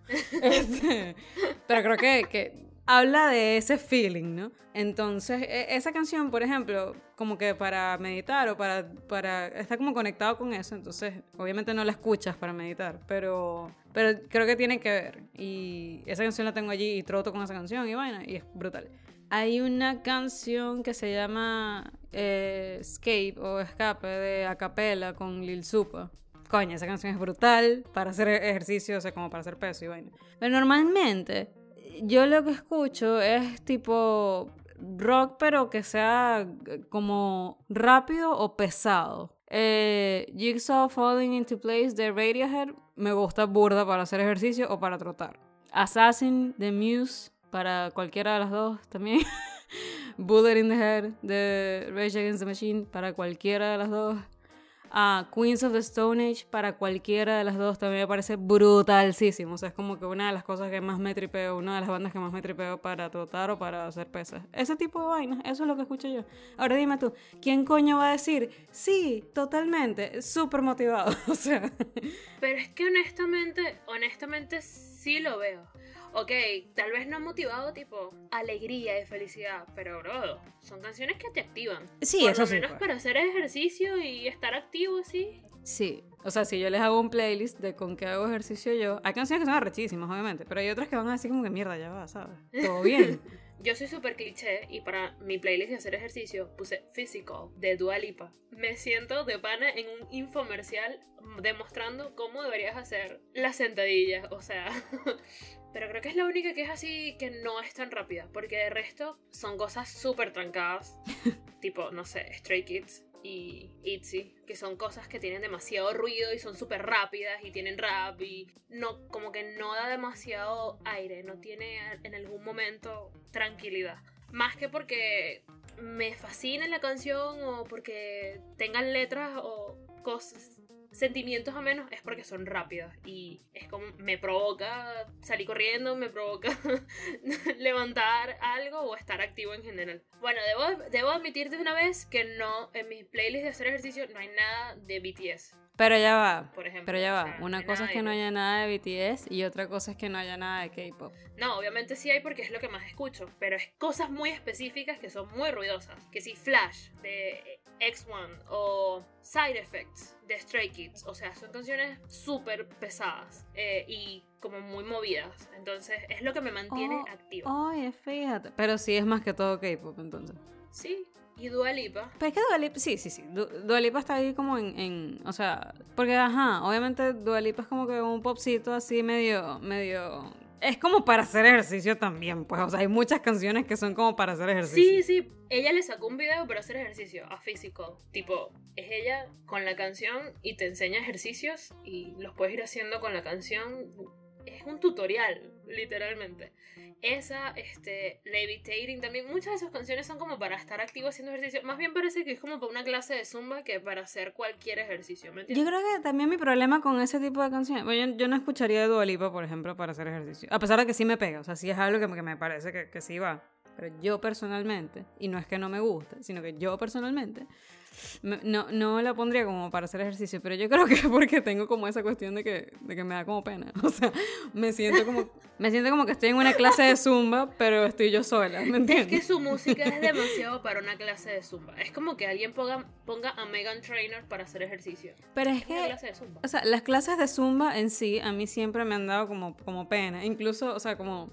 Este, pero creo que, que habla de ese feeling, ¿no? Entonces, e- esa canción, por ejemplo, como que para meditar o para, para... Está como conectado con eso, entonces obviamente no la escuchas para meditar, pero, pero creo que tiene que ver. Y esa canción la tengo allí y troto con esa canción y vaina, y es brutal. Hay una canción que se llama eh, Escape o Escape de Acapella con Lil Supa. Coño, esa canción es brutal para hacer ejercicio, o sea, como para hacer peso y vaina. Pero normalmente yo lo que escucho es tipo rock, pero que sea como rápido o pesado. Eh, Jigsaw Falling into Place de Radiohead me gusta burda para hacer ejercicio o para trotar. Assassin de Muse para cualquiera de las dos también. Bullet in the Head de Rage Against the Machine para cualquiera de las dos. Uh, Queens of the Stone Age para cualquiera de las dos también me parece brutalísimo. O sea, es como que una de las cosas que más me tripeo, una de las bandas que más me tripeo para trotar o para hacer pesas. Ese tipo de vainas, eso es lo que escucho yo. Ahora dime tú, ¿quién coño va a decir? Sí, totalmente, súper motivado. O sea, Pero es que honestamente, honestamente sí lo veo. Ok, tal vez no motivado tipo alegría y felicidad, pero bro, son canciones que te activan. sí, Por eso lo sí. menos Pues. para hacer ejercicio y estar activo así. Sí, O sea, si yo les hago un playlist de con qué hago ejercicio yo, hay canciones que son arrechísimas, obviamente, pero hay otras que van a decir como que mierda, ya va, ¿sabes? Todo bien. Yo soy súper cliché y para mi playlist de hacer ejercicio puse Physical de Dua Lipa. Me siento de pana en un infomercial demostrando cómo deberías hacer las sentadillas, o sea... Pero creo que es la única que es así que no es tan rápida, porque de resto son cosas súper trancadas, tipo, no sé, Stray Kids y ITZY, que son cosas que tienen demasiado ruido y son súper rápidas y tienen rap y no, como que no da demasiado aire, no tiene en algún momento tranquilidad. Más que porque me fascina la canción o porque tengan letras o cosas, sentimientos a menos, es porque son rápidas y es como me provoca salir corriendo, me provoca levantar algo o estar activo en general. Bueno, debo, debo admitir de una vez que no, en mis playlists de hacer ejercicio no hay nada de B T S. Pero ya va, Por ejemplo, pero ya va. o sea, no Una hay cosa nada es que de no B T S. haya nada de B T S y otra cosa es que no haya nada de K-pop. No, obviamente sí hay porque es lo que más escucho, pero es cosas muy específicas que son muy ruidosas. Que si Flash de X uno o Side Effects de Stray Kids, o sea, son canciones súper pesadas eh, y como muy movidas. Entonces es lo que me mantiene Oh, activa. Oye, fíjate. Pero sí es más que todo K-pop, entonces. Sí, y Dua Lipa. Pero es que Dua Lipa, sí, sí, sí. Du- Dua Lipa está ahí como en, en, o sea, porque ajá, obviamente Dua Lipa es como que un popcito así medio, medio, es como para hacer ejercicio también, pues, o sea, hay muchas canciones que son como para hacer ejercicio. Sí, sí, ella le sacó un video para hacer ejercicio a Physical. Tipo, es ella con la canción y te enseña ejercicios y los puedes ir haciendo con la canción. Es un tutorial, literalmente. Esa, este, Levitating también, muchas de esas canciones son como para estar activo haciendo ejercicio. Más bien parece que es como para una clase de zumba que para hacer cualquier ejercicio, ¿me entiendes? Yo creo que también mi problema con ese tipo de canciones, bueno, yo, yo no escucharía de Dua Lipa, por ejemplo, para hacer ejercicio, a pesar de que sí me pega, o sea, sí es algo que, que me parece que, que sí va, pero yo personalmente, y no es que no me guste, sino que yo personalmente, me- no, no la pondría como para hacer ejercicio, pero yo creo que es porque tengo como esa cuestión de que, de que me da como pena, o sea, me siento como, me siento como que estoy en una clase de zumba, pero estoy yo sola, ¿me Es que entiendes? su música es demasiado para una clase de zumba. Es como que alguien ponga, ponga a Megan Trainor para hacer ejercicio. Pero es Es una que clase de zumba. o sea, las clases de Zumba en sí a mí siempre me han dado como, como pena. Incluso, o sea, como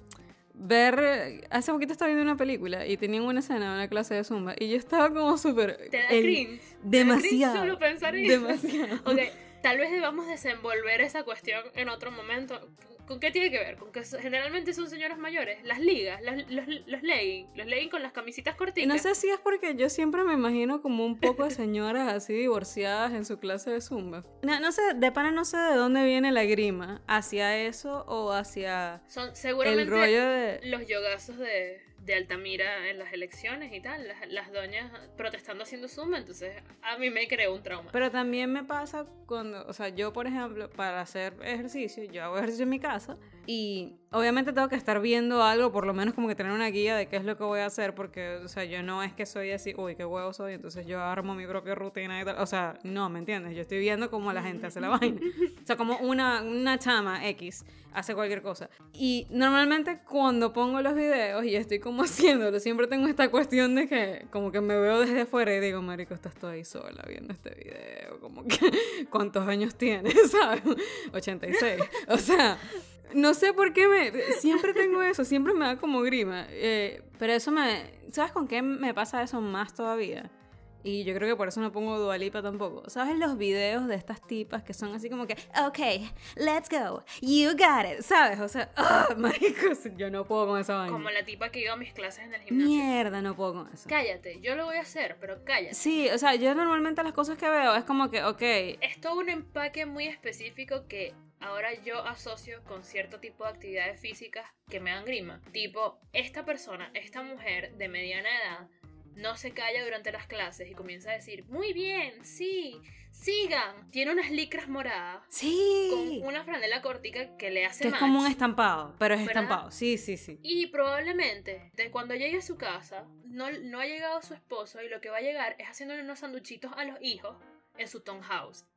ver... Hace poquito estaba viendo una película y tenían una escena de una clase de Zumba y yo estaba como súper... ¿Te da el- cringe? Demasiado. ¿Te da cringe solo pensar en eso? Demasiado. Ok, tal vez debamos desenvolver esa cuestión en otro momento. ¿Con qué tiene que ver? Con que so- generalmente son señoras mayores. Las ligas, las- los, los leggings, los leggings con las camisitas Y cortitas. no sé si es porque yo siempre me imagino como un poco de señoras así divorciadas en su clase de Zumba. No, no sé, de pana no sé de dónde viene la grima. ¿Hacia eso o hacia Son el seguramente rollo de... los yogazos de, de Altamira en las elecciones y tal. Las, las doñas protestando haciendo zumba. Entonces a mí me creó un trauma. Pero también me pasa cuando, o sea, yo por ejemplo, para hacer ejercicio, yo hago ejercicio en mi casa y obviamente tengo que estar viendo algo, por lo menos como que tener una guía de qué es lo que voy a hacer, porque, o sea, yo no es que soy así, uy, qué huevo soy, entonces yo armo mi propia rutina y tal, o sea, no, ¿me entiendes? Yo estoy viendo cómo la gente hace la vaina, o sea, como una, una chama X hace cualquier cosa. Y normalmente cuando pongo los videos y estoy como haciéndolo, siempre tengo esta cuestión de que como que me veo desde fuera y digo, marico, estás tú ahí sola viendo este video, como que, ¿cuántos años tienes? ¿Sabes? ochenta y seis. O sea, no sé por qué me... Siempre tengo eso, siempre me da como grima. Eh, pero eso me... ¿Sabes con qué me pasa eso más todavía? Y yo creo que por eso no pongo Dua Lipa tampoco. ¿Sabes los videos de estas tipas que son así como que, ok, let's go, you got it, ¿sabes? O sea, ah, marico, yo no puedo con esa vaina. Como la tipa que iba a mis clases en el gimnasio. Mierda, no puedo con eso. Cállate, yo lo voy a hacer, pero cállate. Sí, o sea, yo normalmente las cosas que veo es como que, ok, Es todo un empaque muy específico que ahora yo asocio con cierto tipo de actividades físicas que me dan grima. Tipo, esta persona, esta mujer de mediana edad, no se calla durante las clases y comienza a decir, muy bien, sí, sigan. Tiene unas licras moradas sí. con una franela cortica que le hace Que es match. como un estampado, pero es ¿Verdad? estampado. Sí, sí, sí. Y probablemente, de cuando llegue a su casa, no, no ha llegado su esposo y lo que va a llegar es haciéndole unos sanduchitos a los hijos en su townhouse.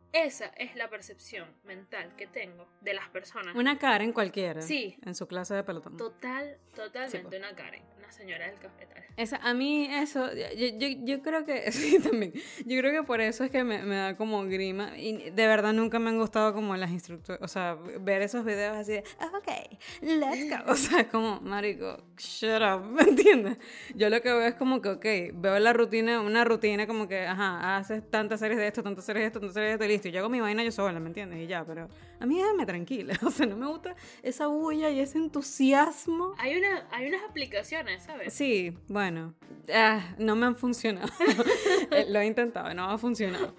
Esa es la percepción mental que tengo de las personas. Una Karen cualquiera. Sí. En su clase de pelotón. Total, totalmente Sí, pues. una Karen, una señora del cafetal. Esa, a mí eso, yo, yo, yo creo que, sí, también, yo creo que por eso es que me, me da como grima, y de verdad nunca me han gustado como las instructoras, o sea, ver esos videos así de, "Oh, ok, let's go", o sea, como, marico, shut up, ¿me entiendes? Yo lo que veo es como que, ok, veo la rutina, una rutina como que, ajá, haces tantas series de esto, tantas series de esto, tantas series de esto, y listo, y yo hago mi vaina yo sola, ¿me entiendes? Y ya, pero a mí déjame tranquila, o sea, no me gusta esa bulla y ese entusiasmo. Hay, una, hay unas aplicaciones, ¿sabes? Sí, bueno, ah, no me han funcionado. Eh, Lo he intentado, no ha funcionado.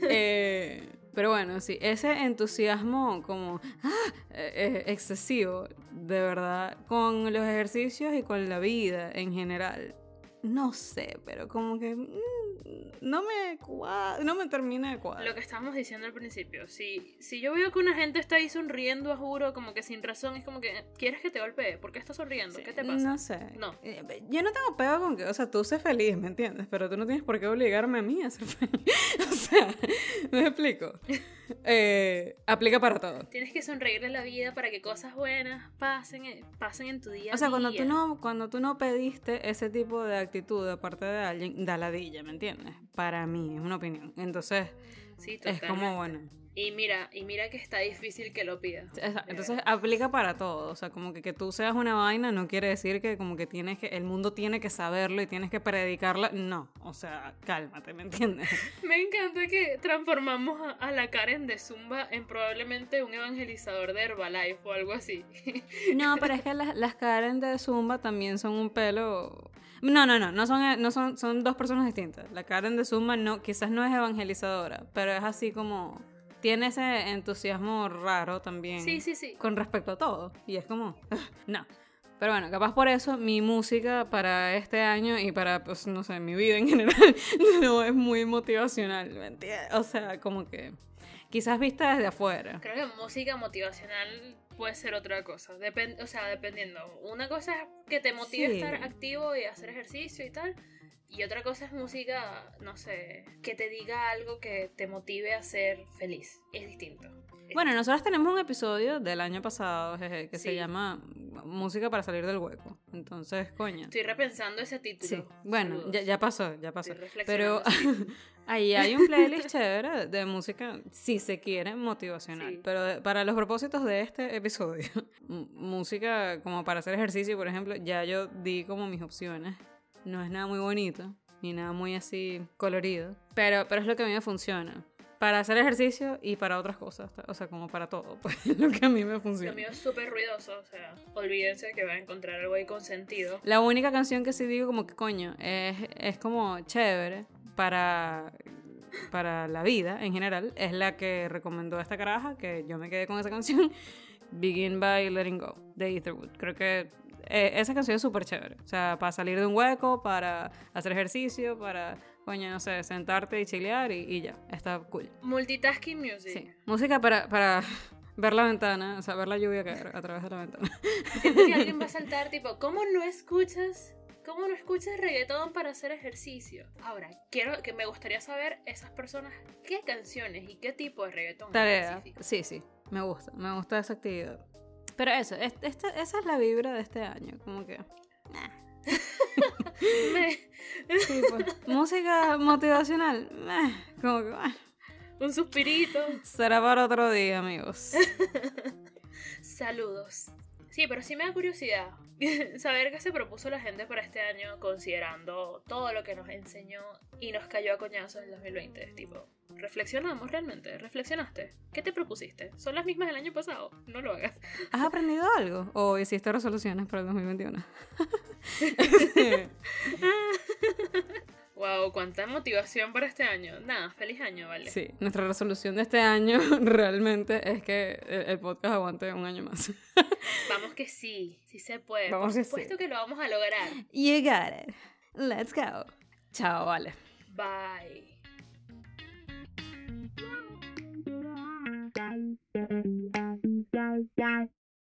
Eh, pero bueno, sí, ese entusiasmo como ah, eh, eh, excesivo, de verdad, con los ejercicios y con la vida en general. No sé, pero como que mm, no me cua- no me termina de cuadrar. Lo que estábamos diciendo al principio, si, si yo veo que una gente está ahí sonriendo, a juro, como que sin razón, es como que, ¿quieres que te golpee? ¿Por qué estás sonriendo? Sí, ¿Qué te pasa? No sé. No. Eh, Yo no tengo pedo con que, o sea, tú sé feliz, ¿me entiendes? Pero tú no tienes por qué obligarme a mí a ser feliz. O sea, ¿me explico? Eh, aplica para todo. Tienes que sonreírle la vida para que cosas buenas pasen, en- pasen en tu día a O sea, cuando día. tú no, cuando tú no pediste ese tipo de actitud de parte de alguien, da ladilla, ¿me entiendes? Para mí, es una opinión. Entonces, Sí, es totalmente. como, bueno. Y mira, y mira que está difícil que lo pidas. Esa- de Entonces verdad. aplica para todo, o sea, como que que tú seas una vaina no quiere decir que como que tienes que, el mundo tiene que saberlo y tienes que predicarla, no, o sea, cálmate, ¿me entiendes? Me encanta que transformamos a, a la Karen de Zumba en probablemente un evangelizador de Herbalife o algo así. No, pero es que las, las Karen de Zumba también son un pelo... No, no, no, no son, no son, son dos personas distintas. La Karen de Zumba no, quizás no es evangelizadora, pero es así como... Tiene ese entusiasmo raro también. Sí, sí, sí. Con respecto a todo. Y es como... no. Pero bueno, capaz por eso mi música para este año y para, pues, no sé, mi vida en general no es muy motivacional, ¿me entiendes? O sea, como que... Quizás vista desde afuera. Creo que música motivacional puede ser otra cosa. Depend- o sea, dependiendo. Una cosa es que te motive Sí. a estar activo y hacer ejercicio y tal. Y otra cosa es música, no sé, que te diga algo que te motive a ser feliz. Es distinto. Es Bueno, nosotros tenemos un episodio del año pasado jeje, que se Sí. llama Música para salir del hueco. Entonces, coño. Estoy repensando ese título. Sí, bueno, Saludos. ya, ya pasó, ya pasó. Estoy Pero reflexionando, ahí hay un playlist chévere de música, si se quiere, motivacional. Sí. Pero de- para los propósitos de este episodio, m- música como para hacer ejercicio, por ejemplo, ya yo di como mis opciones. No es nada muy bonito, ni nada muy así colorido. Pero, pero es lo que a mí me funciona. Para hacer ejercicio y para otras cosas. O sea, como para todo. Pues es lo que a mí me funciona. Lo mío es súper ruidoso, o sea, olvídense que van a encontrar algo ahí con sentido. La única canción que sí digo como que coño, es, es como chévere para, para la vida en general, es la que recomendó esta caraja, que yo me quedé con esa canción, Begin by Letting Go, de Etherwood. Creo que eh, esa canción es súper chévere. O sea, para salir de un hueco, para hacer ejercicio, para, coño, no sé, sentarte y chilear y, y ya, está cool. Multitasking music. Sí, música para... para ver la ventana, o sea, ver la lluvia caer a través de la ventana. Siento que alguien va a saltar tipo, ¿cómo no escuchas? ¿Cómo no escuchas reggaetón para hacer ejercicio? Ahora, quiero que me gustaría saber esas personas qué canciones y qué tipo de reggaetón en Tarea. específico. Sí, sí, me gusta, me gusta esa actividad. Pero eso, es- esta, esa es la vibra de este año, como que... Me- Sí, pues, música motivacional, meh, como que... ah, Un suspirito. será para otro día, amigos. Saludos. Sí, pero sí me da curiosidad saber qué se propuso la gente para este año considerando todo lo que nos enseñó y nos cayó a coñazos en dos mil veinte. Tipo, ¿reflexionamos realmente? ¿Reflexionaste? ¿Qué te propusiste? ¿Son las mismas del año pasado? No lo hagas. ¿Has aprendido algo? ¿O hiciste resoluciones para el dos mil veintiuno? Wow, cuánta motivación para este año. Nada, feliz año, vale. Sí, nuestra resolución de este año realmente es que el, el podcast aguante un año más. Vamos que sí, sí se puede. Vamos Por que supuesto sí. que lo vamos a lograr. You got it. Let's go. Chao, vale. Bye. Bye.